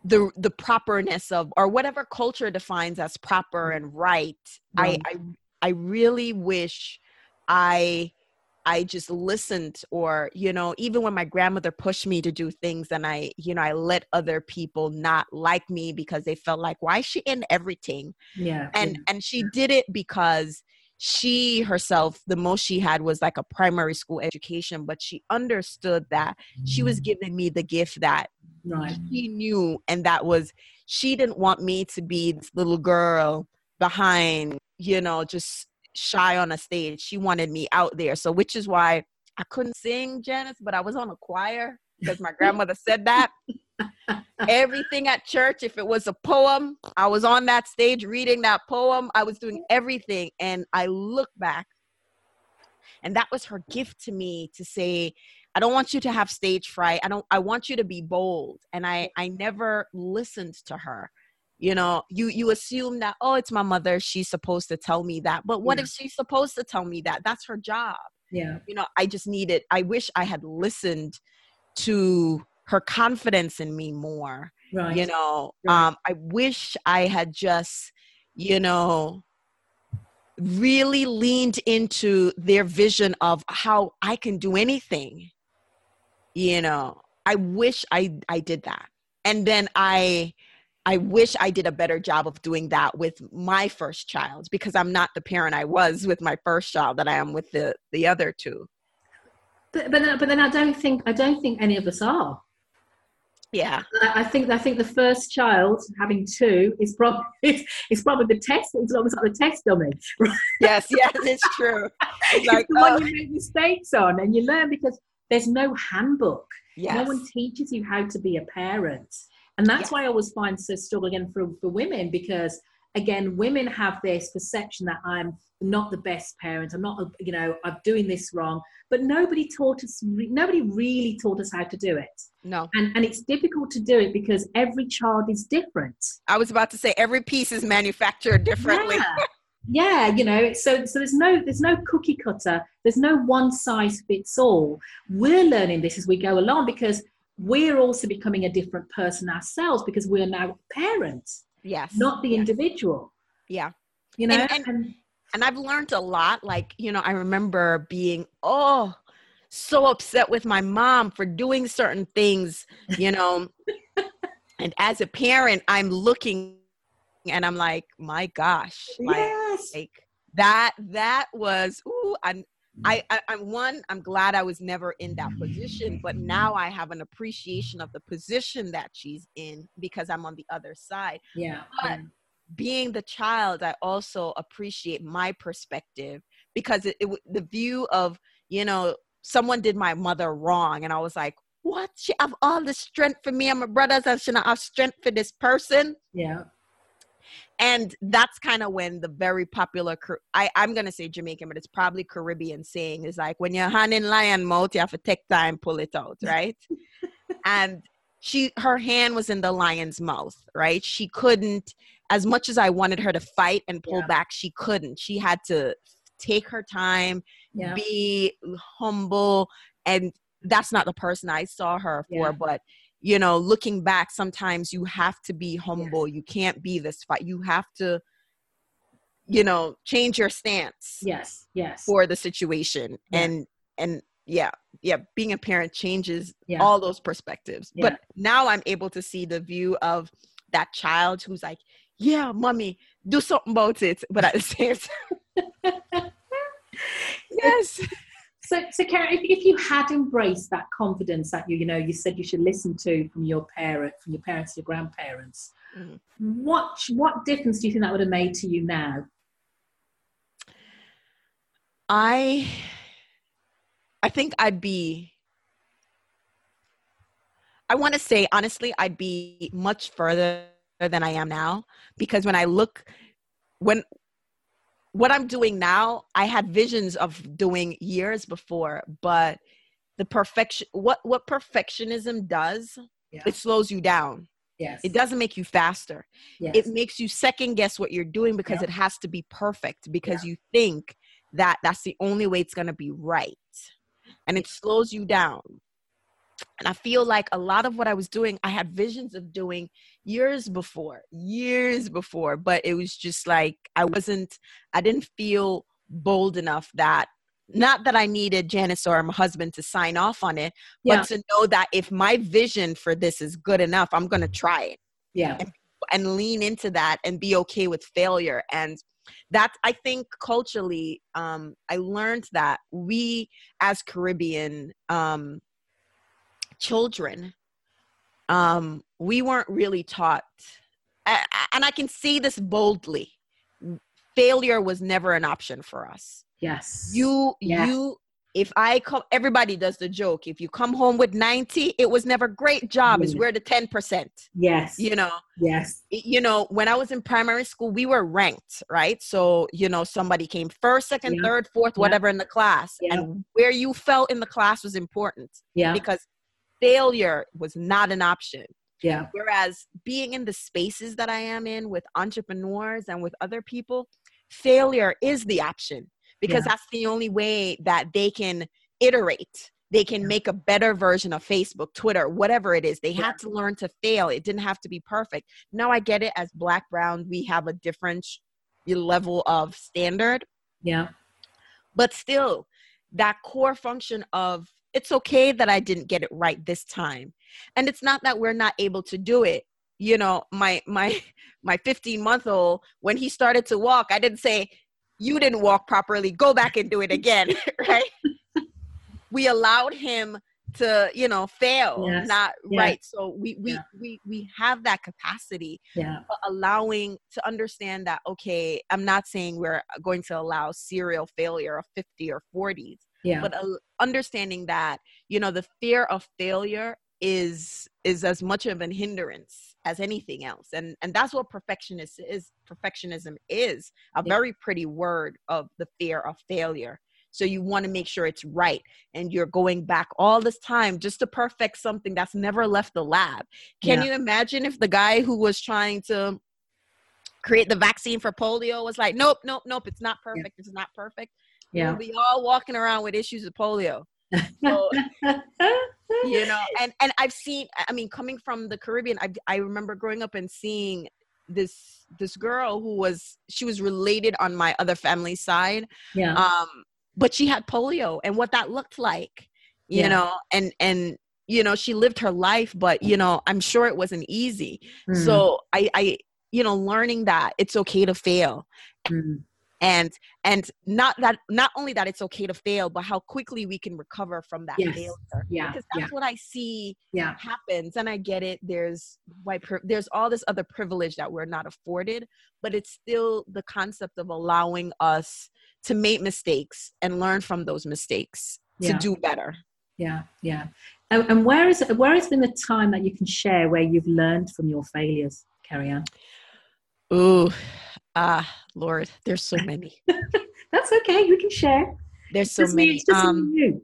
the the properness of, or whatever culture defines as proper and right. Right. I, I I really wish I I just listened, or, you know, even when my grandmother pushed me to do things and I, you know, I let other people not like me because they felt like, why is she in everything? Yeah. And, yeah. and she did it because she herself, the most she had was like a primary school education, but she understood that she was giving me the gift that Right. she knew. And that was, she didn't want me to be this little girl behind, you know, just shy on a stage. She wanted me out there. So which is why I couldn't sing, Janice, but I was on a choir because my grandmother said that. Everything at church, if it was a poem, I was on that stage reading that poem. I was doing everything. And I look back, and that was her gift to me, to say, I don't want you to have stage fright. I don't, I want you to be bold. And I, I never listened to her. You know, you, you assume that, oh, it's my mother, she's supposed to tell me that. But what Yeah. if she's supposed to tell me that? That's her job. Yeah. You know, I just needed, I wish I had listened to her confidence in me more. Right. You know, Right. um, I wish I had just, you know, really leaned into their vision of how I can do anything. You know, I wish I, I did that. And then I, I wish I did a better job of doing that with my first child, because I'm not the parent I was with my first child that I am with the, the other two. But but but then I don't think I don't think any of us are. Yeah. I, I think I think the first child having two is probably it's, it's probably the test. It's almost like the test dummy. Right? Yes, yes, it's true. It's like, It's the oh. one you make mistakes on, and you learn because there's no handbook. Yes. No one teaches you how to be a parent. And that's Yes. why I always find so struggle again for, for women, because again, women have this perception that I'm not the best parent. I'm not, you know, I'm doing this wrong, but nobody taught us, nobody really taught us how to do it. No. And, and it's difficult to do it because every child is different. I was about to say every piece is manufactured differently. Yeah. Yeah, you know, so so there's no there's no cookie cutter. There's no one size fits all. We're learning this as we go along because we're also becoming a different person ourselves because we're now parents, Yes. not the yes. individual. Yeah. You know, And, and, and, and I've learned a lot. Like, you know, I remember being, oh, so upset with my mom for doing certain things, you know. And as a parent, I'm looking and I'm like, my gosh, like, yes. like that, that was, ooh, I'm, I, I, I'm one, I'm glad I was never in that position, but now I have an appreciation of the position that she's in because I'm on the other side. Yeah. But yeah. being the child, I also appreciate my perspective because it, it the view of, you know, someone did my mother wrong. And I was like, what? She have all the strength for me and my brothers and she not have strength for this person? Yeah. And that's kind of when the very popular, I, I'm going to say Jamaican, but it's probably Caribbean saying is like, when your hand in lion mouth, you have to take time, pull it out, right? And she, her hand was in the lion's mouth, right? She couldn't, as much as I wanted her to fight and pull Yeah. back, she couldn't. She had to take her time, Yeah. be humble. And that's not the person I saw her for, Yeah. but you know, looking back, sometimes you have to be humble. Yes. You can't be this fight. You have to, you know, change your stance. Yes. Yes. For the situation. Yeah. And, and yeah, yeah, being a parent changes yeah. all those perspectives. Yeah. But now I'm able to see the view of that child who's like, yeah, mommy, do something about it. But at the same time, yes. So, so Karen, if, if you had embraced that confidence that you, you know, you said you should listen to from your parent, from your parents, your grandparents, mm-hmm. what what difference do you think that would have made to you now? I, I think I'd be. I want to say honestly, I'd be much further than I am now because when I look, when. What I'm doing now, I had visions of doing years before, but the perfection, what, what perfectionism does, yeah. It slows you down. Yes. It doesn't make you faster. Yes. It makes you second guess what you're doing because yeah. It has to be perfect because yeah. You think that that's the only way it's going to be right. And it slows you down. And I feel like a lot of what I was doing, I had visions of doing years before, years before, but it was just like, I wasn't, I didn't feel bold enough that, not that I needed Janice or my husband to sign off on it, Yeah. but to know that if my vision for this is good enough, I'm going to try it. Yeah. And, and lean into that and be okay with failure. And that, I think culturally, um, I learned that we as Caribbean, um, children, um, we weren't really taught, and I can say this boldly, failure was never an option for us. Yes. You, yes. you, if I come, everybody does the joke. If you come home with ninety, it was never great job. Yeah. It's we're the ten percent. Yes. You know, yes. You know, when I was in primary school, we were ranked, right? So, you know, somebody came first, second, yeah. third, fourth, yeah. whatever in the class. Yeah. And where you felt in the class was important. Yeah. Because failure was not an option. Yeah. Whereas being in the spaces that I am in with entrepreneurs and with other people, failure is the option, because yeah. that's the only way that they can iterate. They can yeah. make a better version of Facebook, Twitter, whatever it is. They yeah. had to learn to fail. It didn't have to be perfect. Now I get it. As Black, Brown, we have a different level of standard. Yeah. But still, that core function of, it's okay that I didn't get it right this time. And it's not that we're not able to do it. You know, my my my fifteen month old, when he started to walk, I didn't say, you didn't walk properly, go back and do it again, right? We allowed him to, you know, fail, yes. not yeah. right. So we we, yeah. we we have that capacity, yeah. but allowing to understand that, okay, I'm not saying we're going to allow serial failure of fifty or forties. Yeah. But uh, understanding that, you know, the fear of failure is is as much of an hindrance as anything else. And and that's what perfectionist is. Perfectionism is a yeah. very pretty word of the fear of failure. So you want to make sure it's right. And you're going back all this time just to perfect something that's never left the lab. Can yeah. you imagine if the guy who was trying to create the vaccine for polio was like, nope, nope, nope, it's not perfect. Yeah. It's not perfect. Yeah. We'll be all walking around with issues of polio. So, you know, and, and I've seen, I mean, coming from the Caribbean, I, I remember growing up and seeing this, this girl who was, she was related on my other family side. Yeah. Um, but she had polio and what that looked like, you yeah. know, and, and, you know, she lived her life, but, you know, I'm sure it wasn't easy. Mm. So I, I, you know, learning that it's okay to fail. Mm. And and not that not only that it's okay to fail, but how quickly we can recover from that yes. failure. Yeah. Because that's yeah. what I see yeah. happens. And I get it. There's white pri- there's all this other privilege that we're not afforded, but it's still the concept of allowing us to make mistakes and learn from those mistakes yeah. to do better. Yeah, yeah. And, and where is where has been the time that you can share where you've learned from your failures, Carrie-Anne? Ooh. Ah, Lord, there's so many. That's okay. You can share. There's so just many. Me, just um, you.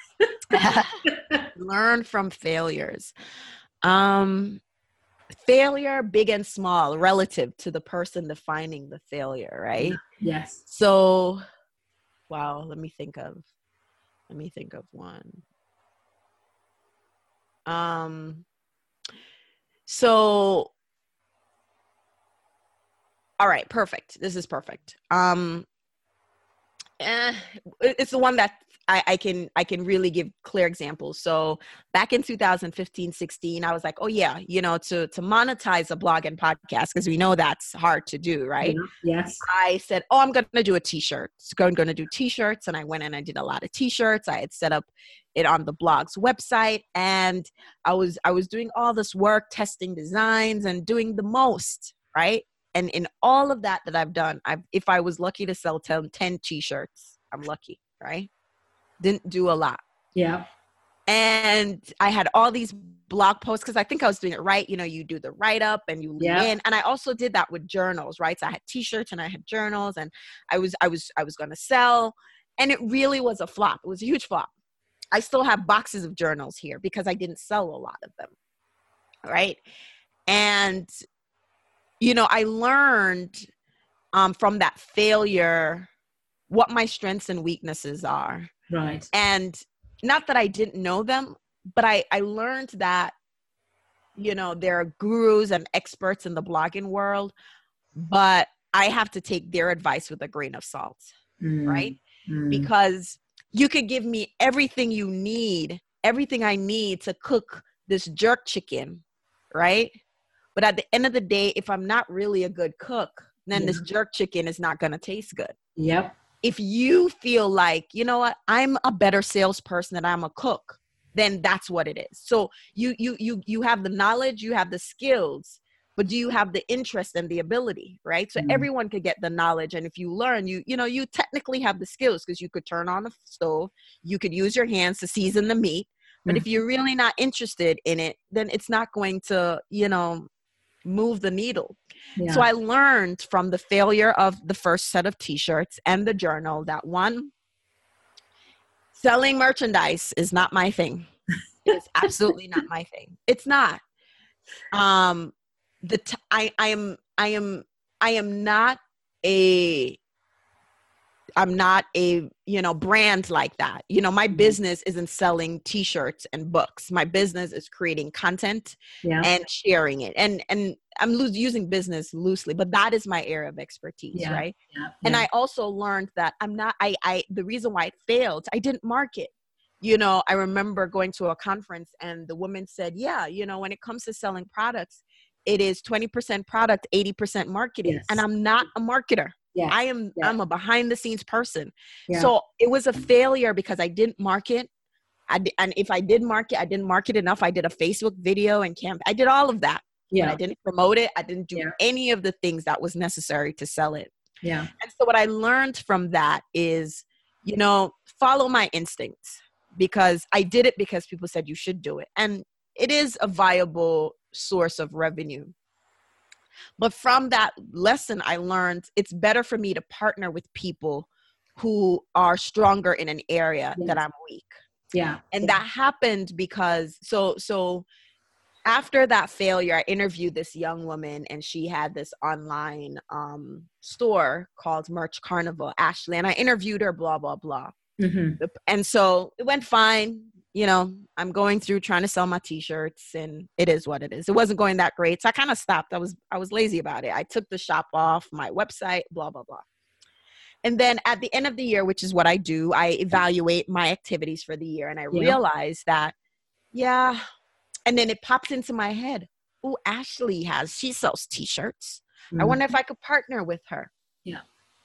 Learn from failures. Um, failure, big and small, relative to the person defining the failure, right? Yes. So, wow. Let me think of. Let me think of one. Um. So. All right, perfect. This is perfect. Um, eh, it's the one that I, I can I can really give clear examples. So back in two thousand fifteen, sixteen, I was like, oh yeah, you know, to to monetize a blog and podcast, because we know that's hard to do, right? Yeah. Yes. I said, oh, I'm going to do a t-shirt. So I'm going to do t-shirts, and I went and I did a lot of t-shirts. I had set up it on the blog's website, and I was I was doing all this work, testing designs and doing the most, right? And in all of that that I've done, I've, if I was lucky to sell ten, ten t-shirts, I'm lucky, right? Didn't do a lot. Yeah. And I had all these blog posts because I think I was doing it right. You know, you do the write-up and you lead yeah. in. And I also did that with journals, right? So I had t-shirts and I had journals, and I was, I was, I was going to sell. And it really was a flop. It was a huge flop. I still have boxes of journals here because I didn't sell a lot of them, right? And you know, I learned um, from that failure what my strengths and weaknesses are. Right. And not that I didn't know them, but I, I learned that, you know, there are gurus and experts in the blogging world, but I have to take their advice with a grain of salt, Mm. right? Mm. Because you could give me everything you need, everything I need to cook this jerk chicken, right? But at the end of the day, if I'm not really a good cook, then Yeah. this jerk chicken is not going to taste good. Yep. If you feel like, you know what, I'm a better salesperson than I'm a cook, then that's what it is. So you you you you have the knowledge, you have the skills, but do you have the interest and the ability, right? So Mm. everyone could get the knowledge, and if you learn, you you know, you technically have the skills because you could turn on the stove, you could use your hands to season the meat, but Mm. if you're really not interested in it, then it's not going to, you know, move the needle. Yeah. So I learned from the failure of the first set of t-shirts and the journal that, one, selling merchandise is not my thing. It's absolutely not my thing. It's not. Um, the t- I, I am I am I am not a I'm not a, you know, brand like that. You know, my business isn't selling t-shirts and books. My business is creating content Yeah. and sharing it. And and I'm lo- using business loosely, but that is my area of expertise, Yeah. right? Yeah. And Yeah. I also learned that I'm not, I, I, the reason why it failed, I didn't market. You know, I remember going to a conference and the woman said, yeah, you know, when it comes to selling products, it is twenty percent product, eighty percent marketing. Yes. And I'm not a marketer. Yes. I am, Yeah. I'm a behind the scenes person. Yeah. So it was a failure because I didn't market. I di- and if I did market, I didn't market enough. I did a Facebook video and camp. I did all of that. Yeah. But I didn't promote it. I didn't do Yeah. any of the things that was necessary to sell it. Yeah. And so what I learned from that is, you know, follow my instincts, because I did it because people said you should do it. And it is a viable source of revenue. But from that lesson, I learned it's better for me to partner with people who are stronger in an area Yes. that I'm weak. Yeah. And Yeah. that happened because, so, so after that failure, I interviewed this young woman and she had this online um, store called Merch Carnival, Ashley. And I interviewed her, blah, blah, blah. Mm-hmm. And so it went fine. You know, I'm going through trying to sell my t-shirts and it is what it is. It wasn't going that great. So I kind of stopped. I was, I was lazy about it. I took the shop off my website, blah, blah, blah. And then at the end of the year, which is what I do, I evaluate my activities for the year. And I Yeah. realized that, yeah. And then it pops into my head. Oh, Ashley has, she sells t-shirts. Mm-hmm. I wonder if I could partner with her. Yeah.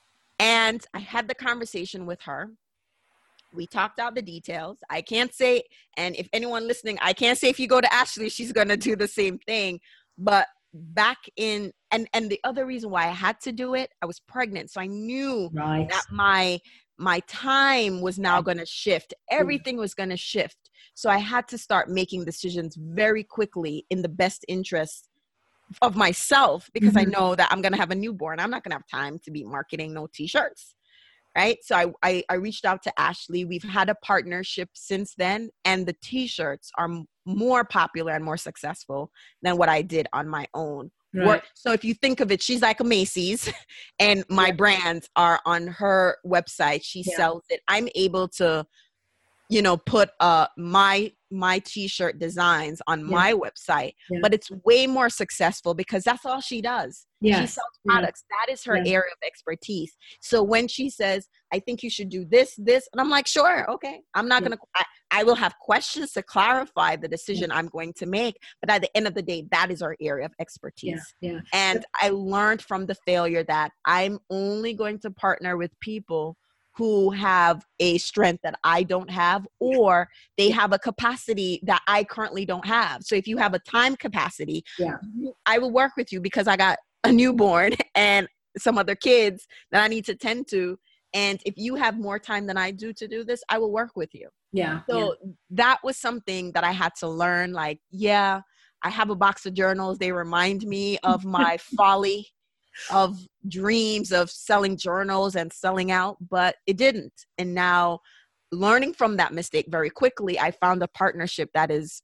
And I had the conversation with her. We talked out the details. I can't say, and if anyone listening, I can't say if you go to Ashley, she's going to do the same thing. But back in, and, and the other reason why I had to do it, I was pregnant. So I knew Right. that my, my time was now going to shift. Everything was going to shift. So I had to start making decisions very quickly in the best interest of myself, because Mm-hmm. I know that I'm going to have a newborn. I'm not going to have time to be marketing no t-shirts. Right. So I, I, I reached out to Ashley. We've had a partnership since then, and the t-shirts are m- more popular and more successful than what I did on my own. Right. Work. So if you think of it, she's like a Macy's and my Yeah. brands are on her website. She Yeah. sells it. I'm able to, you know, put uh my my t-shirt designs on Yeah. my website, Yeah. but it's way more successful because that's all she does. She Yes. sells Yeah. products. That is her Yeah. area of expertise. So when she says, I think you should do this, this, and I'm like, sure, okay. I'm not Yeah. going to, I will have questions to clarify the decision I'm going to make. But at the end of the day, that is our area of Yeah. expertise. Yeah. And I learned from the failure that I'm only going to partner with people who have a strength that I don't have, or they have a capacity that I currently don't have. So if you have a time capacity, Yeah. I will work with you because I got a newborn and some other kids that I need to tend to. And if you have more time than I do to do this, I will work with you. Yeah. So that was something that I had to learn. Like, yeah, I have a box of journals. They remind me of my folly of dreams of selling journals and selling out, but it didn't. And now, learning from that mistake very quickly, I found a partnership that is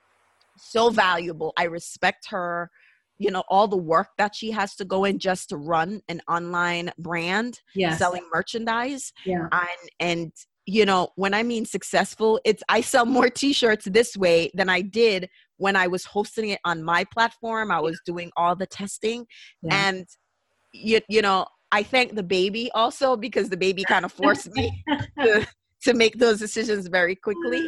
so valuable. I respect her, you know, all the work that she has to go in just to run an online brand, Yes. selling merchandise. Yeah. And, and you know, when I mean successful, it's I sell more t-shirts this way than I did when I was hosting it on my platform. I was doing all the testing. Yeah. And, you, you know, I thank the baby also, because the baby kind of forced me to, to make those decisions very quickly.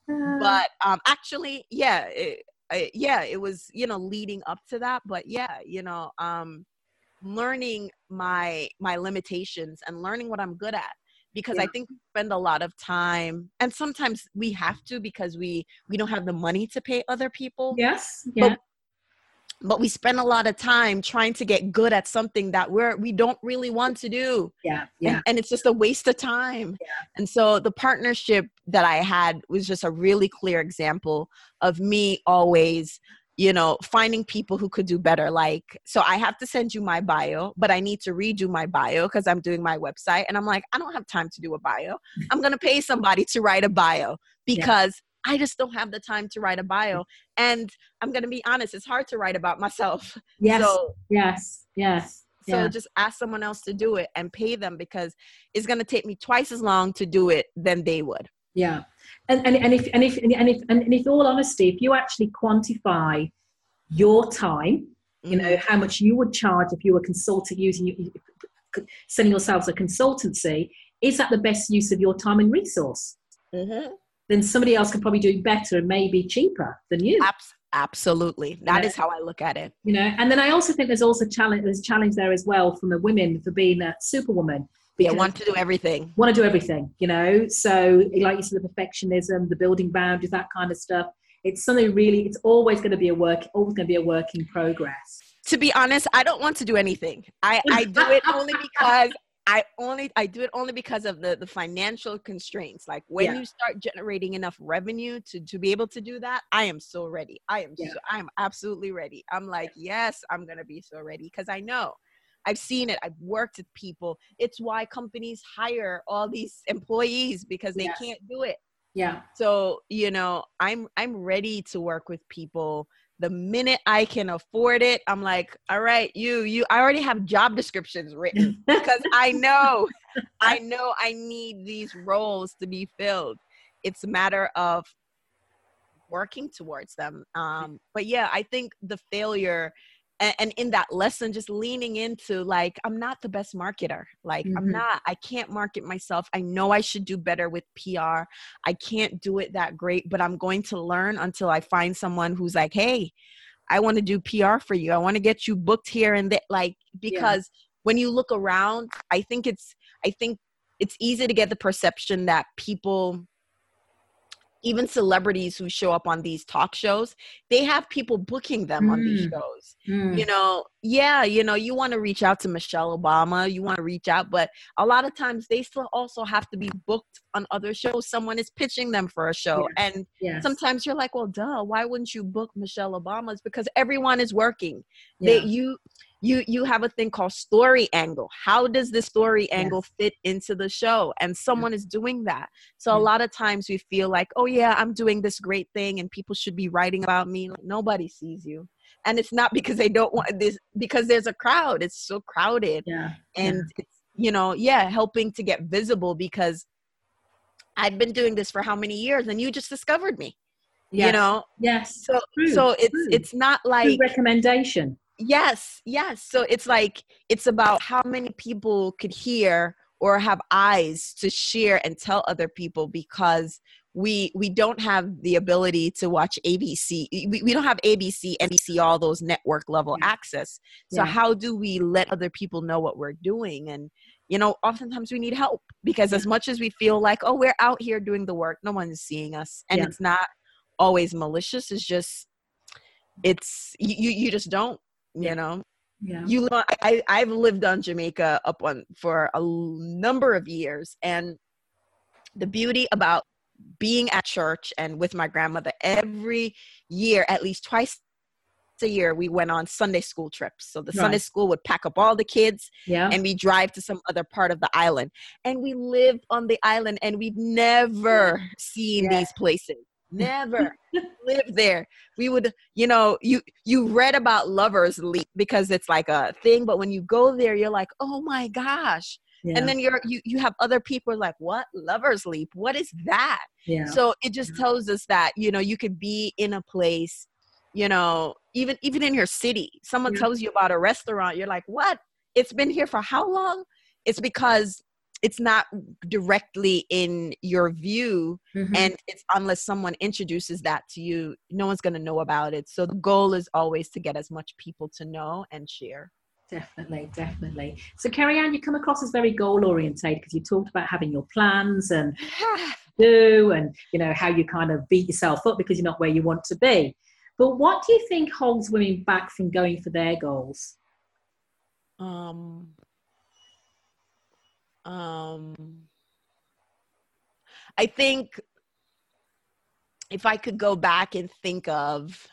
But um, actually, yeah, it, I, yeah, it was, you know, leading up to that. But yeah, you know, um, learning my my limitations and learning what I'm good at. Because yeah. I think we spend a lot of time, and sometimes we have to because we, we don't have the money to pay other people. Yes. Yeah. But, but we spend a lot of time trying to get good at something that we're, we don't really want to do. Yeah. Yeah. And, and it's just a waste of time. Yeah. And so the partnership that I had was just a really clear example of me always, you know, finding people who could do better. Like, so I have to send you my bio, but I need to redo my bio because I'm doing my website. And I'm like, I don't have time to do a bio. I'm going to pay somebody to write a bio because yeah. I just don't have the time to write a bio. And I'm going to be honest, it's hard to write about myself. Yes. So, yes. Yes. So yeah. just ask someone else to do it and pay them, because it's going to take me twice as long to do it than they would. Yeah. And, and, and if, and if, and if, and if all honesty, if you actually quantify your time, you know, mm-hmm. how much you would charge if you were consulting using, selling yourselves a consultancy, is that the best use of your time and resource? Mm-hmm. Then somebody else could probably do it better and maybe cheaper than you. Abs- absolutely. That you know? is how I look at it. You know, and then I also think there's also challenge, there's a challenge there as well from the women for being a superwoman. They want to do everything. Want to do everything, you know. So, like you said, the perfectionism, the building boundaries, that kind of stuff. It's something really. It's always going to be a work. Always going to be a work in progress. To be honest, I don't want to do anything. I, I do it only because I only I do it only because of the the financial constraints. Like when yeah. you start generating enough revenue to to be able to do that, I am so ready. I am. Yeah. So, I am absolutely ready. I'm like, yes, I'm going to be so ready because I know. I've seen it. I've worked with people. It's why companies hire all these employees, because they yes. can't do it. Yeah. So, you know, I'm I'm ready to work with people. The minute I can afford it, I'm like, all right, you, you, I already have job descriptions written because I know, I know I need these roles to be filled. It's a matter of working towards them. Um, but yeah, I think the failure and in that lesson, just leaning into like, I'm not the best marketer. Like mm-hmm. I'm not, I can't market myself. I know I should do better with P R. I can't do it that great, but I'm going to learn until I find someone who's like, hey, I want to do P R for you. I want to get you booked here and there. Like, because yeah. when you look around, I think it's, I think it's easy to get the perception that people, even celebrities who show up on these talk shows, they have people booking them mm. on these shows. Mm. You know, yeah, you know, you want to reach out to Michelle Obama, you want to reach out, but a lot of times they still also have to be booked on other shows. Someone is pitching them for a show. Yes. And yes. sometimes you're like, well, duh, why wouldn't you book Michelle Obama? It's because everyone is working. Yeah. They, you, you, you have a thing called story angle. How does the story angle yes. fit into the show? And someone yeah. is doing that. So yeah. a lot of times we feel like, oh yeah, I'm doing this great thing and people should be writing about me. Like, nobody sees you. And it's not because they don't want this, because there's a crowd. It's so crowded. Yeah. And yeah. it's, you know, yeah, helping to get visible, because I've been doing this for how many years and you just discovered me, yes. you know? Yes. So, True. so it's, True. it's not like True recommendation. Yes. Yes. So it's like, it's about how many people could hear or have eyes to share and tell other people, because we we don't have the ability to watch A B C. We, we don't have A B C, N B C, all those network level yeah. access. So yeah. how do we let other people know what we're doing? And, you know, oftentimes we need help, because as much as we feel like, oh, we're out here doing the work, no one is seeing us. And yeah. it's not always malicious. It's just, it's, you, you just don't, you yeah. know. Yeah. You, I, I've lived on Jamaica up on for a number of years, and the beauty about being at church and with my grandmother, every year, at least twice a year, we went on Sunday school trips. So the right. Sunday school would pack up all the kids yeah. and we drive to some other part of the island. And we lived on the island and we've never yeah. seen yeah. these places. Never lived there. We would, you know, you you read about Lovers Leap because it's like a thing, but when you go there, you're like, oh my gosh, Yeah. And then you're you you have other people like, what? Lover's leap? What is that? Yeah. So it just tells us that, you know, you could be in a place, you know, even even in your city, someone Yeah. tells you about a restaurant, you're like, what? It's been here for how long? It's because it's not directly in your view. Mhm. And it's unless someone introduces that to you, no one's going to know about it. So the goal is always to get as much people to know and share. Definitely, definitely. So, Kerry Ann, you come across as very goal orientated because you talked about having your plans and do, and you know how you kind of beat yourself up because you're not where you want to be. But what do you think holds women back from going for their goals? Um, um, I think if I could go back and think of,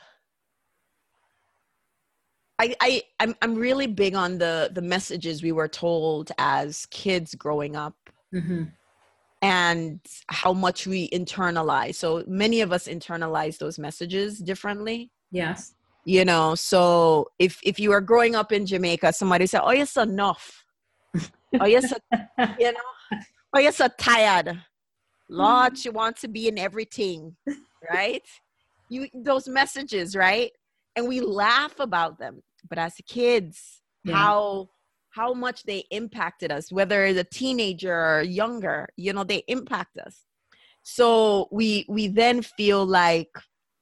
I, I, I'm, I'm really big on the, the messages we were told as kids growing up, Mm-hmm. and how much we internalize. So many of us internalize those messages differently. Yes. You know, so if if you are growing up in Jamaica, somebody said, "Oh, you're so enough. Oh, you're so, you know, oh, you're so tired. Lord, you want to be in everything," right? You those messages, right? And we laugh about them, but as kids, Yeah. how how much they impacted us, whether it's a teenager or younger, you know, they impact us. So we we then feel like,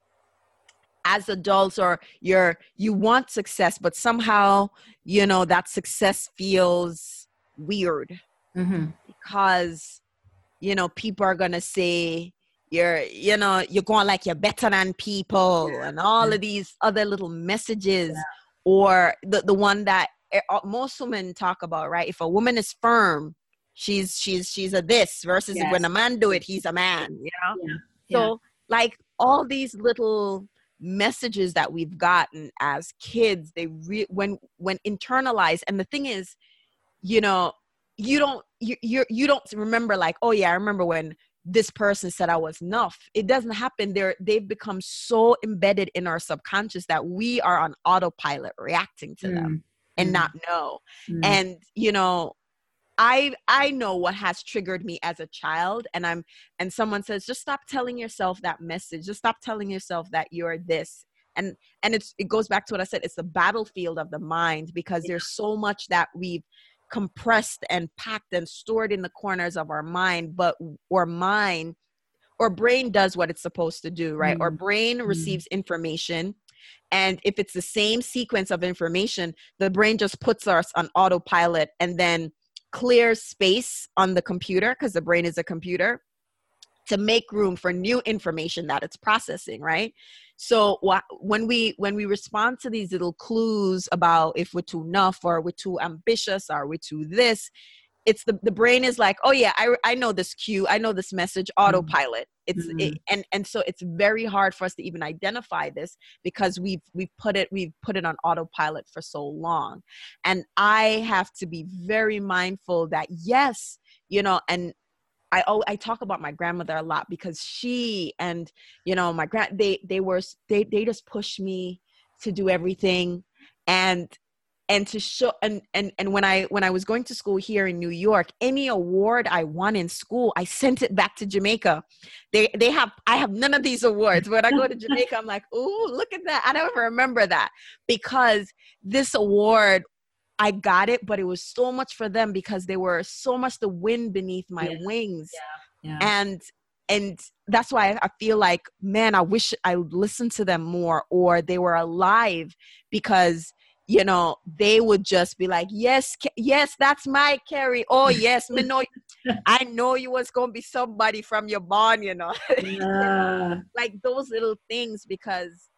as adults, or you're you want success, but somehow, you know, that success feels weird. Mm-hmm. Because, you know, people are gonna say you're, you know, you're going like you're better than people, Yeah. and all Yeah. of these other little messages. Yeah. Or the the one that most women talk about, right? If a woman is firm, she's she's she's a this, versus Yes. when a man do it, he's a man, you know. Yeah. So Yeah. like all these little messages that we've gotten as kids, they re- when when internalized. And the thing is, you know, you don't you you you don't remember like, oh yeah, I remember when this person said I was enough. It doesn't happen. They're they've become so embedded in our subconscious that we are on autopilot reacting to them Mm. and Mm. not know. Mm. And you know, I I know what has triggered me as a child, and I'm and someone says, just stop telling yourself that message. Just stop telling yourself that you're this. And and it's it goes back to what I said. It's the battlefield of the mind, because Yeah. there's so much that we've compressed and packed and stored in the corners of our mind, but or mind or brain does what it's supposed to do, right? Mm. Or brain Mm. receives information. And if it's the same sequence of information, the brain just puts us on autopilot and then clears space on the computer, because the brain is a computer, to make room for new information that it's processing, right? So wh- when we when we respond to these little clues about if we're too enough, or we're too ambitious, or we're too this, it's the, the brain is like, oh yeah, I, I know this cue, I know this message, autopilot. It's Mm. it, and and so it's very hard for us to even identify this, because we've we've put it we've put it on autopilot for so long. And I have to be very mindful that, yes, you know, and I oh I talk about my grandmother a lot, because she and, you know, my grand they they were they they just pushed me to do everything. and and to show and and and when I when I was going to school here in New York, any award I won in school, I sent it back to Jamaica. They they have I have none of these awards. When I go to Jamaica, I'm like, ooh, look at that. I don't even remember that, because this award, I got it, but it was so much for them, because they were so much the wind beneath my Yeah. wings. Yeah. Yeah. And and that's why I feel like, man, I wish I listened to them more, or they were alive, because, you know, they would just be like, yes, Ke- yes, that's my Kerry. Oh yes, me know, I know you was gonna be somebody from your barn, you know. Yeah. Like those little things, because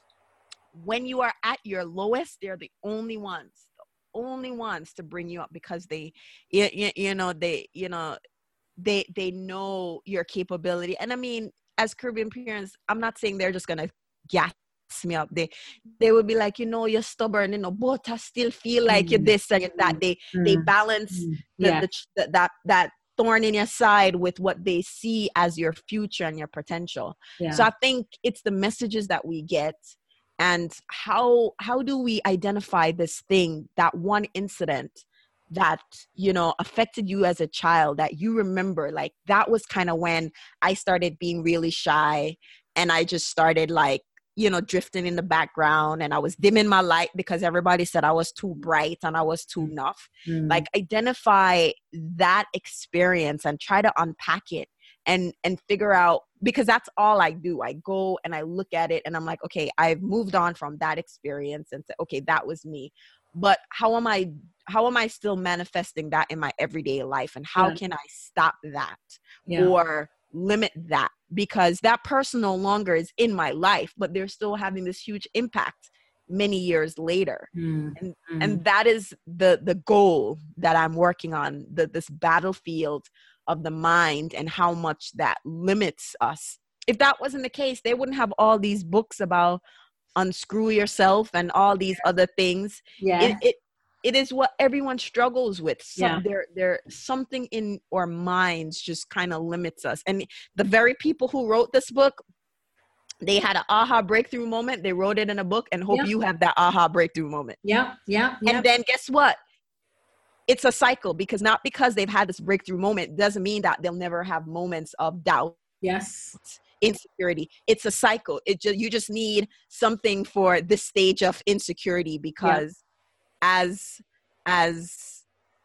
when you are at your lowest, they're the only ones, the only ones to bring you up, because they, you, you, you know, they, you know, they, they know your capability. And I mean, as Caribbean parents, I'm not saying they're just gonna gas me up. They, they would be like, you know, you're stubborn, you know, but I still feel like you're Mm. this and you're that. They, they Mm. balance Mm. the, Yeah. the, the that, that thorn in your side with what they see as your future and your potential. Yeah. So I think it's the messages that we get. And how how do we identify this thing, that one incident that, you know, affected you as a child that you remember? Like, that was kind of when I started being really shy, and I just started like, you know, drifting in the background, and I was dimming my light because everybody said I was too bright and I was too enough. Mm. Like, identify that experience and try to unpack it and and figure out, because that's all I do. I go and I look at it and I'm like, okay, I've moved on from that experience and say, okay, that was me. But how am I how am I still manifesting that in my everyday life? And how Yeah. can I stop that Yeah. or limit that? Because that person no longer is in my life, but they're still having this huge impact many years later. Mm. And Mm. and that is the the goal that I'm working on, the, this battlefield of the mind and how much that limits us. If that wasn't the case, they wouldn't have all these books about unscrew yourself and all these other things. Yeah. It it it is what everyone struggles with. Some Yeah. there there something in our minds just kind of limits us. And the very people who wrote this book, they had an aha breakthrough moment. They wrote it in a book and hope Yeah. you have that aha breakthrough moment. Yeah. Yeah. Yeah. And then guess what? It's a cycle, because not because they've had this breakthrough moment doesn't mean that they'll never have moments of doubt, Yes. insecurity. It's a cycle. It just, you just need something for this stage of insecurity, because as as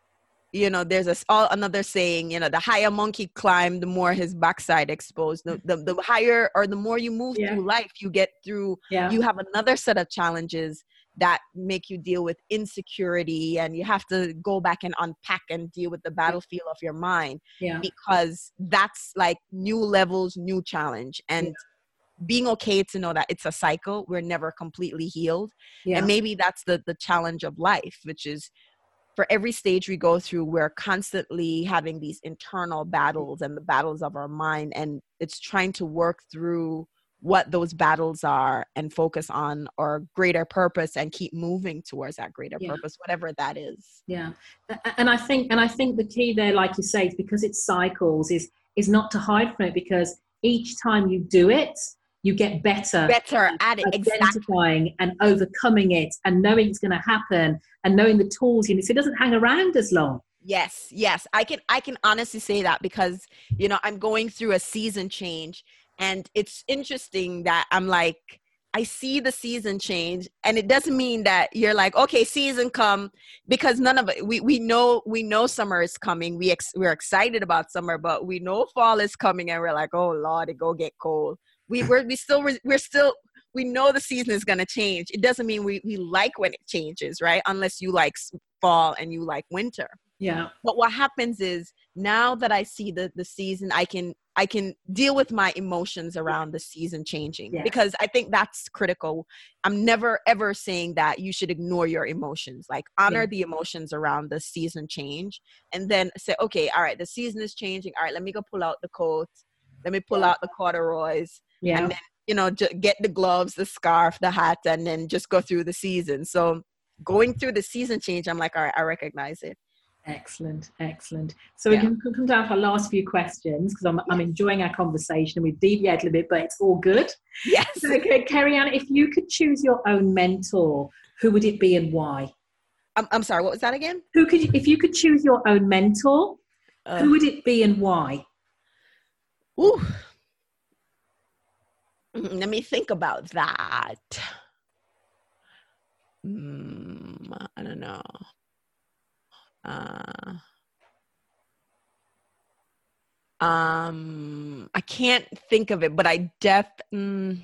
you know, there's a all another saying, you know, the higher monkey climbed, the more his backside exposed. The, the, the higher or the more you move Yeah. through life, you get through, Yeah. you have another set of challenges that make you deal with insecurity, and you have to go back and unpack and deal with the battlefield of your mind, Yeah. because that's like new levels, new challenge. And Yeah. being okay to know that it's a cycle, we're never completely healed. Yeah. And maybe that's the the challenge of life, which is for every stage we go through, we're constantly having these internal battles and the battles of our mind, and it's trying to work through what those battles are and focus on our greater purpose and keep moving towards that greater Yeah. purpose, whatever that is. Yeah. A- And I think, and I think the key there, like you say, is because it's cycles, is is not to hide from it, because each time you do it, you get better, Better at it. Exactly. identifying and overcoming it, and knowing it's going to happen, and knowing the tools you need, so it doesn't hang around as long. Yes, yes. I can I can honestly say that, because, you know, I'm going through a season change, and it's interesting that I'm like, I see the season change, and it doesn't mean that you're like, okay, season come, because none of it, we, we know, we know summer is coming. We ex, we're excited about summer, but we know fall is coming, and we're like, oh Lord, it go get cold. We, we're, we still, we're still, we know the season is going to change. It doesn't mean we, we like when it changes, right? Unless you like fall and you like winter. Yeah. But what happens is, now that I see the, the season, I can, I can deal with my emotions around the season changing, Yes. because I think that's critical. I'm never, ever saying that you should ignore your emotions. Like, honor Yeah. the emotions around the season change, and then say, okay, all right, the season is changing. All right, let me go pull out the coat. Let me pull Yeah. out the corduroys. Yeah. And then, you know, ju- get the gloves, the scarf, the hat, and then just go through the season. So going through the season change, I'm like, all right, I recognize it. Excellent, excellent. So Yeah. we can come down to our last few questions, because I'm, I'm enjoying our conversation. We've deviated a little bit, but it's all good. Yes. So, okay, Kerry-Ann, if you could choose your own mentor, who would it be and why? I'm, I'm sorry, what was that again? Who could, you, if you could choose your own mentor, Uh, who would it be and why? Ooh. Mm, Let me think about that. Mm, I don't know. Uh, um, I can't think of it, but I def. Mm,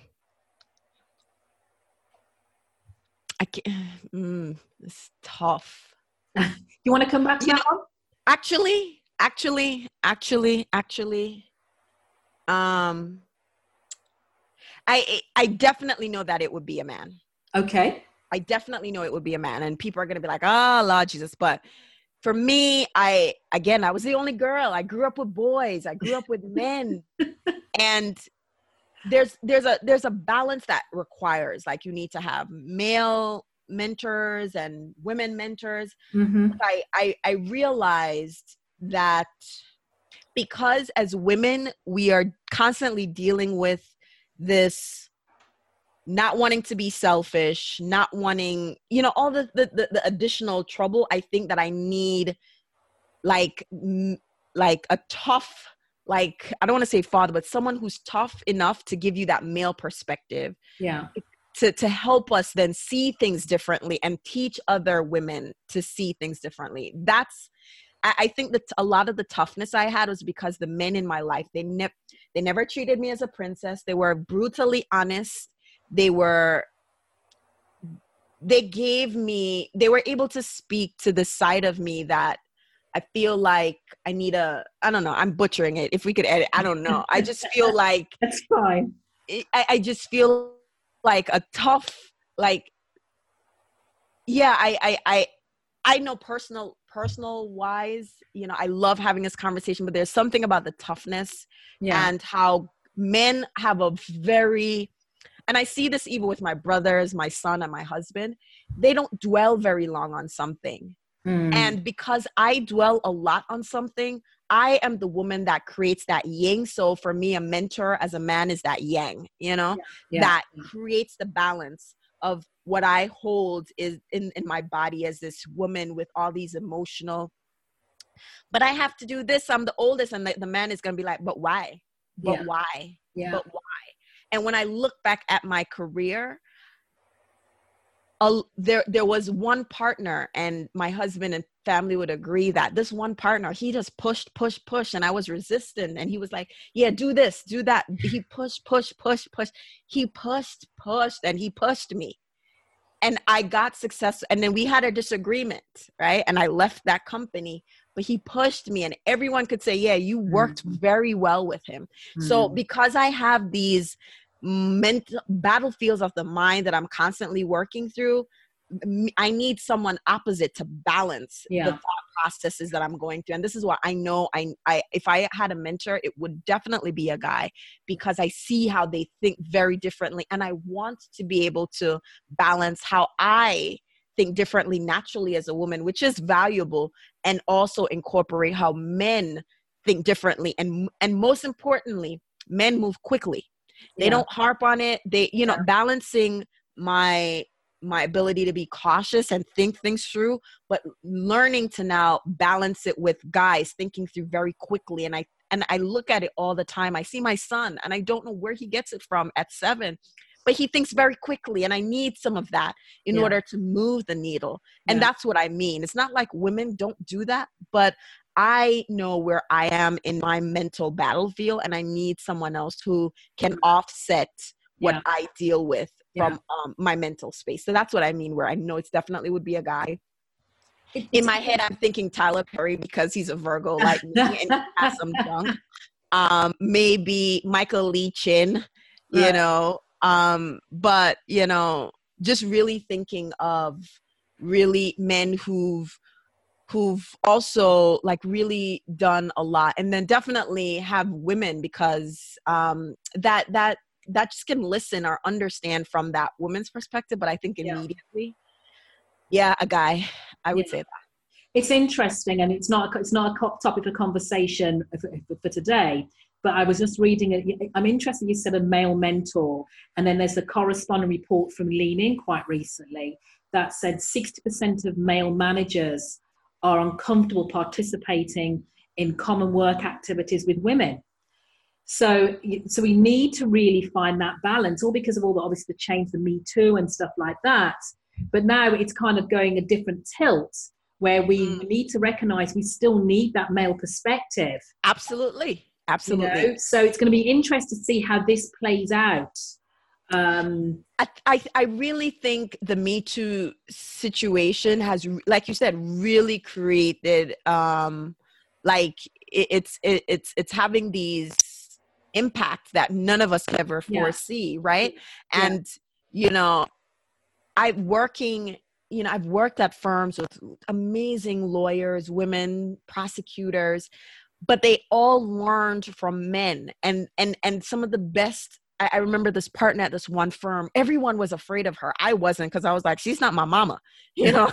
I can't. Mm, it's tough. You want to come back to You that one? Actually, actually, actually, actually, um, I I definitely know that it would be a man. Okay. I definitely know it would be a man, and people are gonna be like, "Oh, Lord Jesus!" But for me, I again, I was the only girl. I grew up with boys. I grew up with men, and there's there's a there's a balance that requires, like, you need to have male mentors and women mentors. Mm-hmm. I, I I realized that because as women we are constantly dealing with this not wanting to be selfish, not wanting, you know, all the, the, the, the additional trouble. I think that I need like, m- like a tough, like, I don't want to say father, but someone who's tough enough to give you that male perspective. Yeah. To, to help us then see things differently and teach other women to see things differently. That's, I, I think that a lot of the toughness I had was because the men in my life, they, ne- they never treated me as a princess. They were brutally honest. They were, they gave me, they were able to speak to the side of me that I feel like I need a, I don't know, I'm butchering it. If we could edit, I don't know. I just feel like, That's fine. I, I just feel like a tough, like, yeah, I, I, I, I know personal, personal wise, you know, I love having this conversation, but there's something about the toughness Yeah. and how men have a very, and I see this even with my brothers, my son, and my husband, they don't dwell very long on something. Mm. And because I dwell a lot on something, I am the woman that creates that yin. So for me, a mentor as a man is that yang, you know, Yeah. that creates the balance of what I hold is in, in my body as this woman with all these emotional, but I have to do this. I'm the oldest. And the, the man is going to be like, but why? But Yeah. why? Yeah. But why? And when I look back at my career, uh, there there was one partner, and my husband and family would agree that this one partner, he just pushed, push, push, and I was resistant. And he was like, yeah, do this, do that. He pushed, push, push, push. He pushed, pushed, and he pushed me. And I got success. And then we had a disagreement, right? And I left that company, but he pushed me, and everyone could say, yeah, you worked Mm. very well with him. Mm. So because I have these mental battlefields of the mind that I'm constantly working through, m- I need someone opposite to balance Yeah. the thought processes that I'm going through. And this is what I know. I, I, if I had a mentor, it would definitely be a guy, because I see how they think very differently. And I want to be able to balance how I think differently naturally as a woman, which is valuable, and also incorporate how men think differently. And, and most importantly, men move quickly. They Yeah. don't harp on it. They, you know, Yeah. balancing my, my ability to be cautious and think things through, but learning to now balance it with guys thinking through very quickly. And I, and I look at it all the time. I see my son, and I don't know where he gets it from at seven, but he thinks very quickly. And I need some of that in Yeah. order to move the needle. And Yeah. that's what I mean. It's not like women don't do that, but I know where I am in my mental battlefield, and I need someone else who can offset what Yeah. I deal with Yeah. from um, my mental space. So that's what I mean, where I know it's definitely would be a guy. It- In it's- my head, I'm thinking Tyler Perry, because he's a Virgo like me and he has some junk. Um, maybe Michael Lee Chin, you Right. know, um, but, you know, just really thinking of really men who've, who've also like really done a lot. And then definitely have women, because um, that, that, that just can listen or understand from that woman's perspective. But I think Yeah. immediately, yeah, a guy, I would Yeah. say that. It's interesting, and it's not it's not a co- topic for conversation for, for today. But I was just reading it. I'm interested. You said a male mentor, and then there's a corresponding report from Lean In quite recently that said sixty percent of male managers are uncomfortable participating in common work activities with women. So, so we need to really find that balance, all because of all the obviously the change, the Me Too and stuff like that. But now it's kind of going a different tilt, where we Mm. need to recognize we still need that male perspective. Absolutely. Absolutely. You know? So it's going to be interesting to see how this plays out. Um, I, I I really think the Me Too situation has, like you said, really created um like it, it's it, it's it's having these impacts that none of us could ever Yeah. foresee, right? Yeah. And you know, I working, you know, I've worked at firms with amazing lawyers, women, prosecutors, but they all learned from men. And and and some of the best, I, I remember this partner at this one firm, everyone was afraid of her. I wasn't, because I was like, she's not my mama, you know.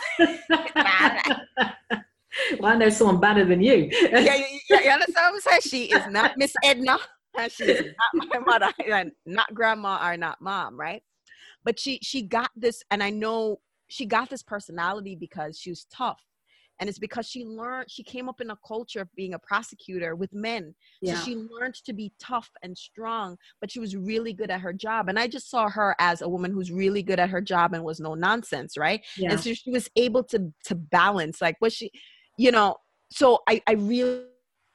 Well, I know someone better than you. yeah, yeah, yeah, you understand what I'm saying? She is not Miss Edna. She is not my mother, and not grandma, or not mom, right? but she she got this, and I know she got this personality because she was tough. And it's because she learned, she came up in a culture of being a prosecutor with men. Yeah. So she learned to be tough and strong, but she was really good at her job. And I just saw her as a woman who's really good at her job and was no nonsense, right? Yeah. And so she was able to to balance, like what she, you know, so I, I really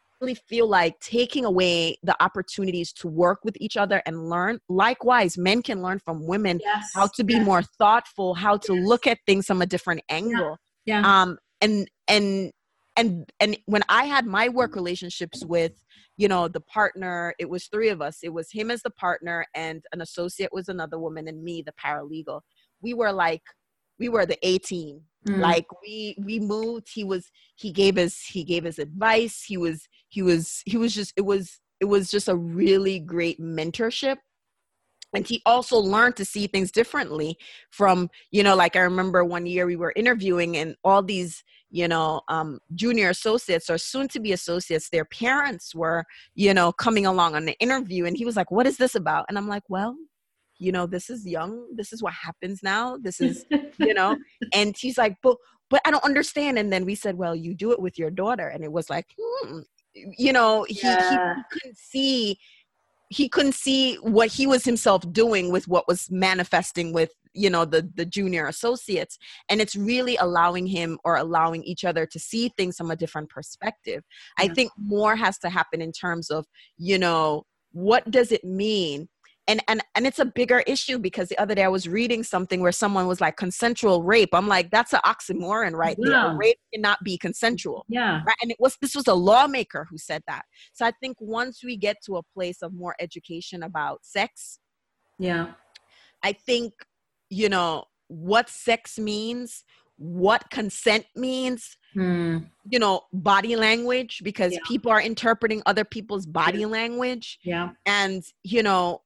feel like taking away the opportunities to work with each other and learn. Likewise, men can learn from women Yes. how to be yes. more thoughtful, how to Yes. look at things from a different angle. Yeah. Um, and, and, and, and when I had my work relationships with, you know, the partner, it was three of us. It was him as the partner, and an associate was another woman, and me, the paralegal. We were like, we were the A team. Mm. Like we, we moved, he was, he gave us, he gave us advice. He was, he was, he was just, it was, it was just a really great mentorship. And he also learned to see things differently from, you know, like I remember one year we were interviewing, and all these, you know, um, junior associates or soon to be associates, their parents were, you know, coming along on the interview. And he was like, what is this about? And I'm like, well, you know, this is young. This is what happens now. This is, you know, and he's like, but, but I don't understand. And then we said, well, you do it with your daughter. And it was like, hmm. you know, he, yeah. he couldn't see he couldn't see what he was himself doing with what was manifesting with, you know, the, the junior associates. And it's really allowing him or allowing each other to see things from a different perspective. Yeah. I think more has to happen in terms of, you know, what does it mean? And, and, and it's a bigger issue, because the other day I was reading something where someone was like, consensual rape. I'm like, that's an oxymoron right yeah. there. Rape cannot be consensual. Yeah. Right? And it was, this was a lawmaker who said that. So I think once we get to a place of more education about sex, yeah, I think, you know, what sex means, what consent means, hmm. you know, body language, because yeah. people are interpreting other people's body yeah. language. Yeah. And, you know,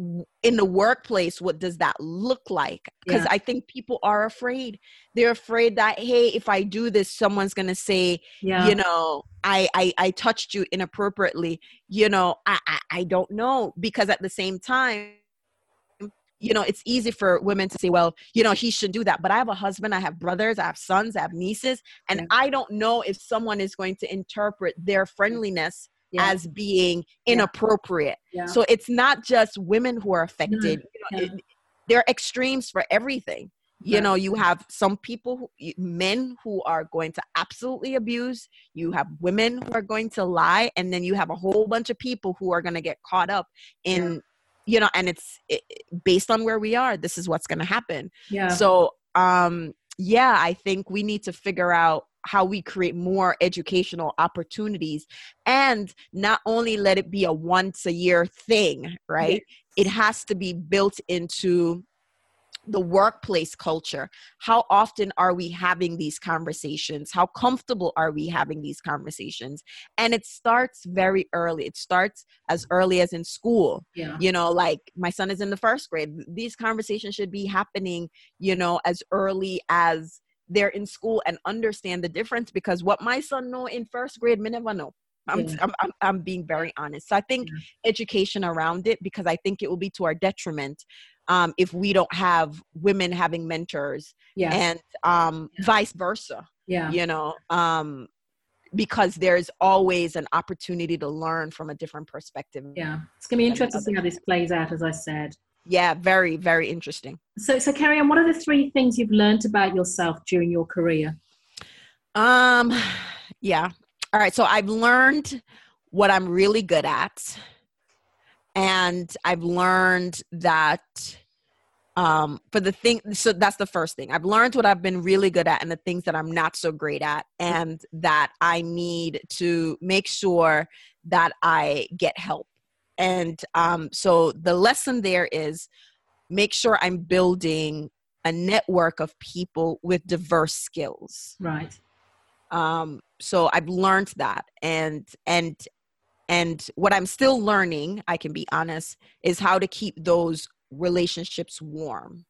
in the workplace, what does that look like? Because yeah. I think people are afraid. They're afraid that, hey, if I do this, someone's going to say, yeah. you know, I, I, I touched you inappropriately. You know, I, I, I don't know. Because at the same time, you know, it's easy for women to say, well, you know, he should do that. But I have a husband, I have brothers, I have sons, I have nieces. And yeah. I don't know if someone is going to interpret their friendliness yeah. as being inappropriate. Yeah. So it's not just women who are affected. No. You know, yeah. it, there are extremes for everything. You right. know, you have some people, who, men who are going to absolutely abuse. You have women who are going to lie. And then you have a whole bunch of people who are going to get caught up in, yeah. you know, and it's it, based on where we are, this is what's going to happen. Yeah. So, um, yeah, I think we need to figure out how we create more educational opportunities, and not only let it be a once a year thing, right? Yes. It has to be built into the workplace culture. How often are we having these conversations? How comfortable are we having these conversations? And it starts very early. It starts as early as in school. Yeah. You know, like my son is in the first grade. These conversations should be happening, you know, as early as they're in school and understand the difference, because what my son know in first grade, me never know. I'm, yeah. I'm, I'm, I'm being very honest. So I think yeah. education around it, because I think it will be to our detriment um, if we don't have women having mentors yes. and um, yeah. vice versa, yeah. you know, um, because there's always an opportunity to learn from a different perspective. Yeah. It's going to be interesting to see how this plays out, as I said. Yeah, very, very interesting. So, so Carrie-Anne, what are the three things you've learned about yourself during your career? Um, yeah. All right. So I've learned what I'm really good at. And I've learned that um, for the thing, so that's the first thing. I've learned what I've been really good at and the things that I'm not so great at, and that I need to make sure that I get help. And um, so the lesson there is make sure I'm building a network of people with diverse skills. Right. Um, so I've learned that. And, and, and what I'm still learning, I can be honest, is how to keep those relationships warm.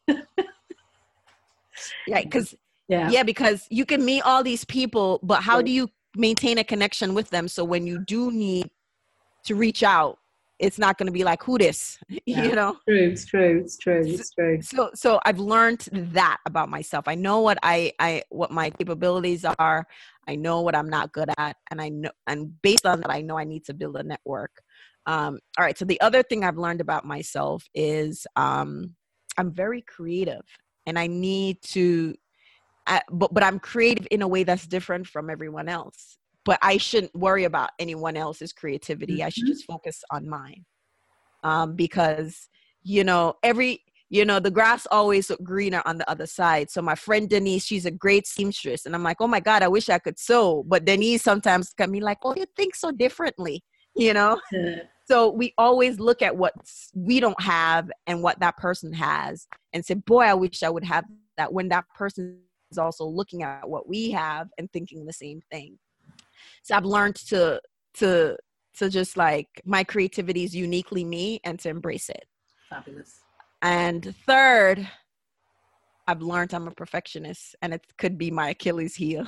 Yeah. Cause yeah. yeah, because you can meet all these people, but how do you maintain a connection with them? So when you do need to reach out, it's not going to be like, who this, Yeah. you know? True, it's true, it's true, it's true. So, so I've learned that about myself. I know what I, I, what my capabilities are. I know what I'm not good at. And I know, and based on that, I know I need to build a network. Um, all right. So the other thing I've learned about myself is, um, I'm very creative, and I need to, I, but, but I'm creative in a way that's different from everyone else. But I shouldn't worry about anyone else's creativity. Mm-hmm. I should just focus on mine. Um, because, you know, every, you know, the grass always look greener on the other side. So my friend Denise, she's a great seamstress. And I'm like, oh my God, I wish I could sew. But Denise sometimes can be like, oh, you think so differently, you know? Yeah. So we always look at what we don't have and what that person has and say, boy, I wish I would have that, when that person is also looking at what we have and thinking the same thing. So I've learned to, to, to just like, my creativity is uniquely me, and to embrace it. Fabulous. And third, I've learned I'm a perfectionist, and it could be my Achilles heel.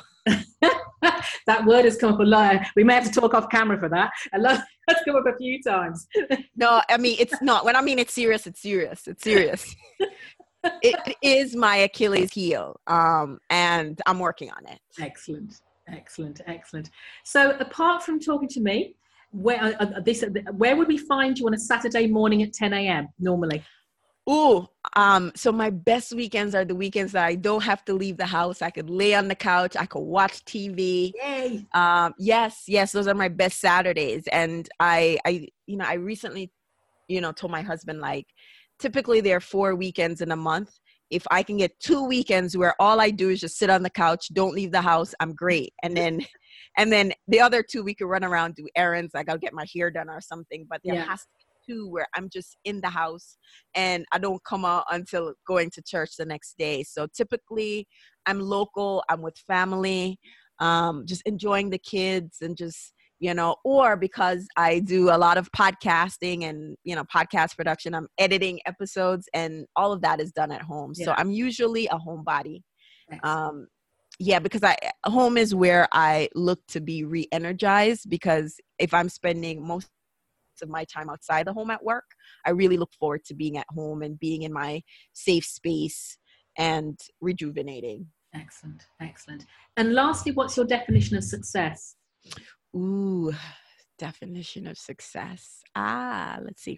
That word has come up a lot. We may have to talk off camera for that. I love that's come up a few times. No, I mean, it's not. When I mean it's serious, it's serious. It's serious. It is my Achilles heel, um, and I'm working on it. Excellent. Excellent, excellent. So apart from talking to me, where uh, this, where would we find you on a Saturday morning at ten a.m. normally? Ooh, um, so my best weekends are the weekends that I don't have to leave the house. I could lay on the couch. I could watch T V. Yay. Um, yes, yes, those are my best Saturdays. And I, I, you know, I recently, you know, told my husband, like, typically there are four weekends in a month. If I can get two weekends where all I do is just sit on the couch, don't leave the house, I'm great. And then, and then the other two, we could run around, do errands. Like I'll get my hair done or something, but there yeah. has to be two where I'm just in the house and I don't come out until going to church the next day. So typically I'm local, I'm with family, um, just enjoying the kids and just, you know, or because I do a lot of podcasting and, you know, podcast production, I'm editing episodes, and all of that is done at home. Yeah. So I'm usually a homebody. Um, yeah, because I home is where I look to be re-energized, because if I'm spending most of my time outside the home at work, I really look forward to being at home and being in my safe space and rejuvenating. Excellent. Excellent. And lastly, what's your definition of success? Ooh, definition of success. Ah, let's see.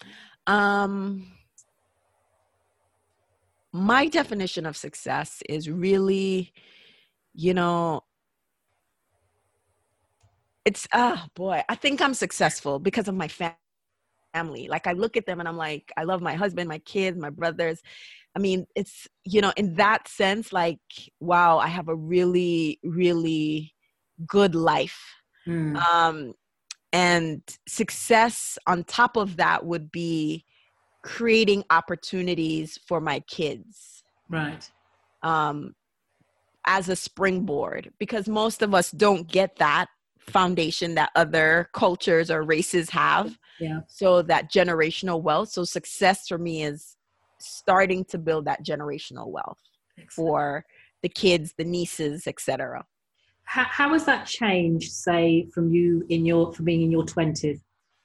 Um, my definition of success is really, you know, it's, ah, boy, I think I'm successful because of my fam- family. Like I look at them and I'm like, I love my husband, my kids, my brothers. I mean, it's, you know, in that sense, like, wow, I have a really, really good life. Mm. Um, and success on top of that would be creating opportunities for my kids. Right. Um, as a springboard, because most of us don't get that foundation that other cultures or races have. Yeah. So that generational wealth. So success for me is starting to build that generational wealth. Excellent. For the kids, the nieces, et cetera. How, how has that changed, say, from you in your, from being in your twenties?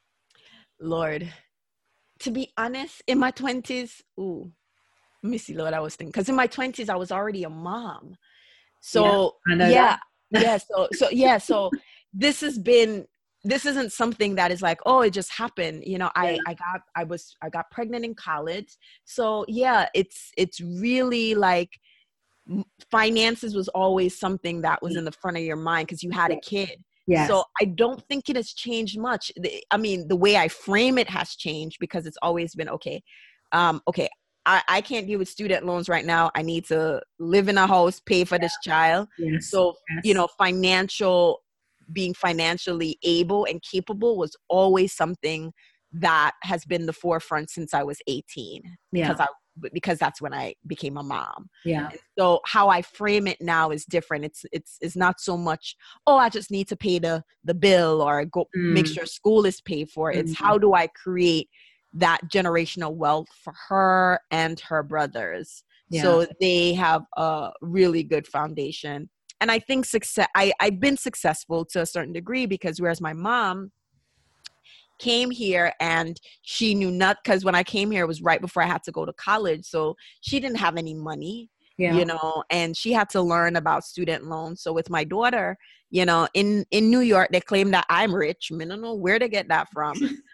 Lord, to be honest, in my twenties, ooh, let me see what I was thinking. Because in my twenties, I was already a mom. So, yeah, I know yeah, that. yeah. So, so, yeah. So this has been, this isn't something that is like, oh, it just happened. You know, I, yeah. I got, I was, I got pregnant in college. So yeah, it's, it's really like, finances was always something that was in the front of your mind because you had a kid. Yes. So I don't think it has changed much. I mean, the way I frame it has changed because it's always been, okay, um, okay, I, I can't deal with student loans right now. I need to live in a house, pay for yeah. this child. Yes. So, yes. you know, financial, being financially able and capable was always something that has been the forefront since I was eighteen. Yeah. Because I because that's when I became a mom. Yeah. And so how I frame it now is different. It's, it's, it's not so much, oh, I just need to pay the, the bill or go mm. make sure school is paid for. It's mm-hmm. how do I create that generational wealth for her and her brothers. Yeah. So they have a really good foundation. And I think success, I, I've been successful to a certain degree because whereas my mom, came here, and she knew not, because when I came here, it was right before I had to go to college. So she didn't have any money, yeah. you know, and she had to learn about student loans. So with my daughter, you know, in, in New York, they claim that I'm rich. I don't know where to get that from.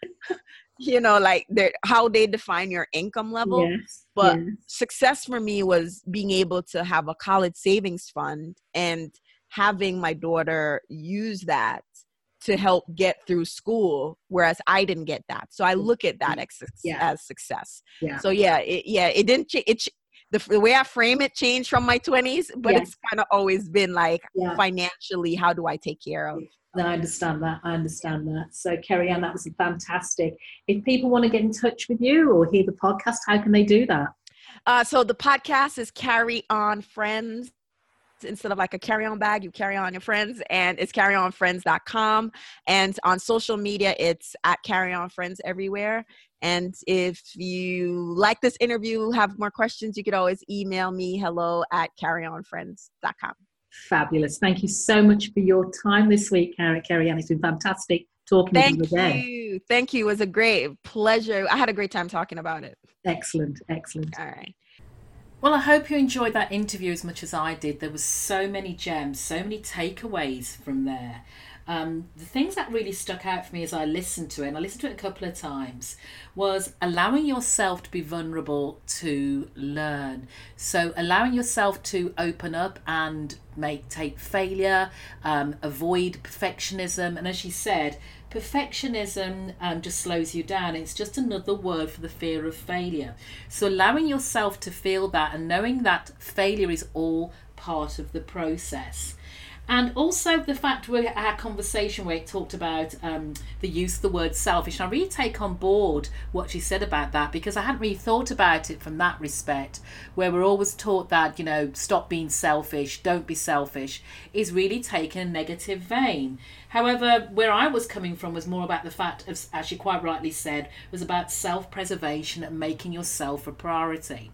You know, like how they define your income level. Yes, but yes. Success for me was being able to have a college savings fund and having my daughter use that to help get through school, whereas I didn't get that. So I look at that as, yeah. as success. Yeah. So yeah, it, yeah, it didn't ch- it ch- the, the way I frame it changed from my twenties, but yeah. it's kind of always been like yeah. financially, how do I take care of? No, I understand that. I understand that. So Kerry-Ann, that was fantastic. If people want to get in touch with you or hear the podcast, how can they do that? Uh, so the podcast is Carry On Friends. Instead of like a carry-on bag, you carry on your friends, and it's carry on friends dot com. And on social media, it's at Carry On Friends everywhere. And if you like this interview, have more questions, you could always email me, hello at carry on friends dot com. Fabulous. Thank you so much for your time this week, Kerry-Ann. It's been fantastic talking Thank with you again. you. Thank you. It was a great pleasure. I had a great time talking about it. Excellent. Excellent. All right. Well, I hope you enjoyed that interview as much as I did. There was so many gems, so many takeaways from there. Um, the things that really stuck out for me as I listened to it, and I listened to it a couple of times, was allowing yourself to be vulnerable to learn. So allowing yourself to open up and make take failure, um, avoid perfectionism. And as she said, perfectionism um, just slows you down. It's just another word for the fear of failure. So allowing yourself to feel that and knowing that failure is all part of the process. And also the fact we our conversation where it talked about um, the use of the word selfish. And I really take on board what she said about that, because I hadn't really thought about it from that respect, where we're always taught that, you know, stop being selfish, don't be selfish, is really taken a negative vein. However, where I was coming from was more about the fact, of, as she quite rightly said, was about self-preservation and making yourself a priority.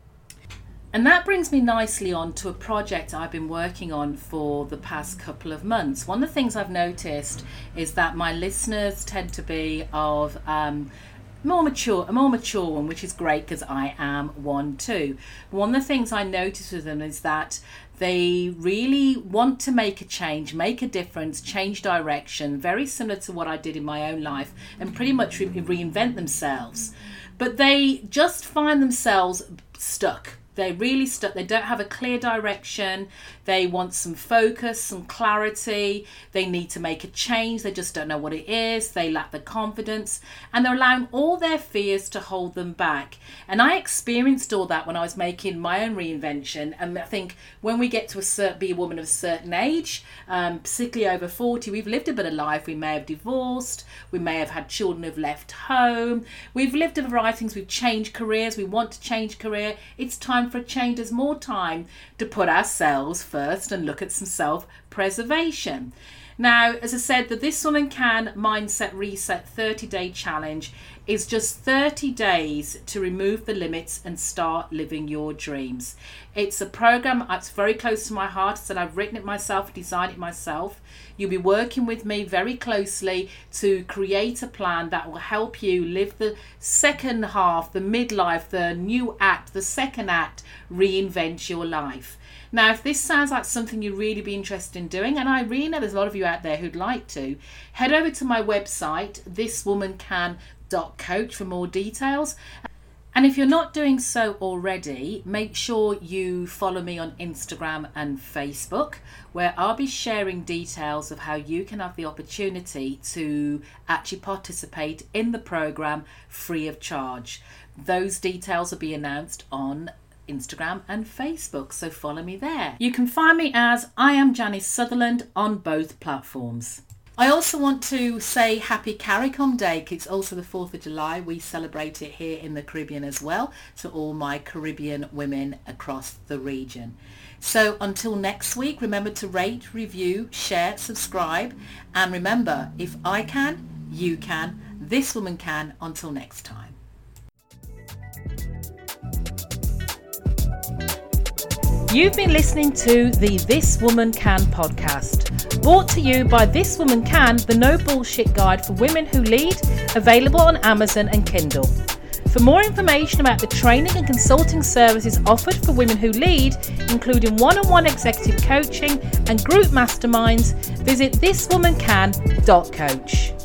And that brings me nicely on to a project I've been working on for the past couple of months. One of the things I've noticed is that my listeners tend to be of um, more mature, a more mature one, which is great because I am one too. One of the things I notice with them is that they really want to make a change, make a difference, change direction, very similar to what I did in my own life, and pretty much re- reinvent themselves. But they just find themselves stuck. They're really stuck. They don't have a clear direction. They want some focus, some clarity. They need to make a change. They just don't know what it is. They lack the confidence, and they're allowing all their fears to hold them back. And I experienced all that when I was making my own reinvention. And I think when we get to a certain, be a woman of a certain age, um, particularly over forty, we've lived a bit of life. We may have divorced. We may have had children who've left home. We've lived a variety of things. We've changed careers. We want to change career. It's time for a change. There's more time to put ourselves first and look at some self-preservation. Now, as I said, the This Woman Can Mindset Reset thirty-day challenge is just thirty days to remove the limits and start living your dreams. It's a program that's very close to my heart. I said I've written it myself, designed it myself. You'll be working with me very closely to create a plan that will help you live the second half, the midlife, the new act, the second act, reinvent your life. Now, if this sounds like something you'd really be interested in doing, and I really know there's a lot of you out there who'd like to, head over to my website, this woman can dot coach, for more details. And if you're not doing so already, make sure you follow me on Instagram and Facebook, where I'll be sharing details of how you can have the opportunity to actually participate in the program free of charge. Those details will be announced on Instagram and Facebook, so follow me there. You can find me as I am Janice Sutherland on both platforms. I also want to say happy CARICOM Day. It's also the fourth of July. We celebrate it here in the Caribbean as well, to all my Caribbean women across the region. So until next week, remember to rate, review, share, subscribe, and remember, if I can, you can, this woman can. Until next time. You've been listening to the This Woman Can podcast, brought to you by This Woman Can, the no bullshit guide for women who lead, available on Amazon and Kindle. For more information about the training and consulting services offered for women who lead, including one-on-one executive coaching and group masterminds, visit this woman can dot coach.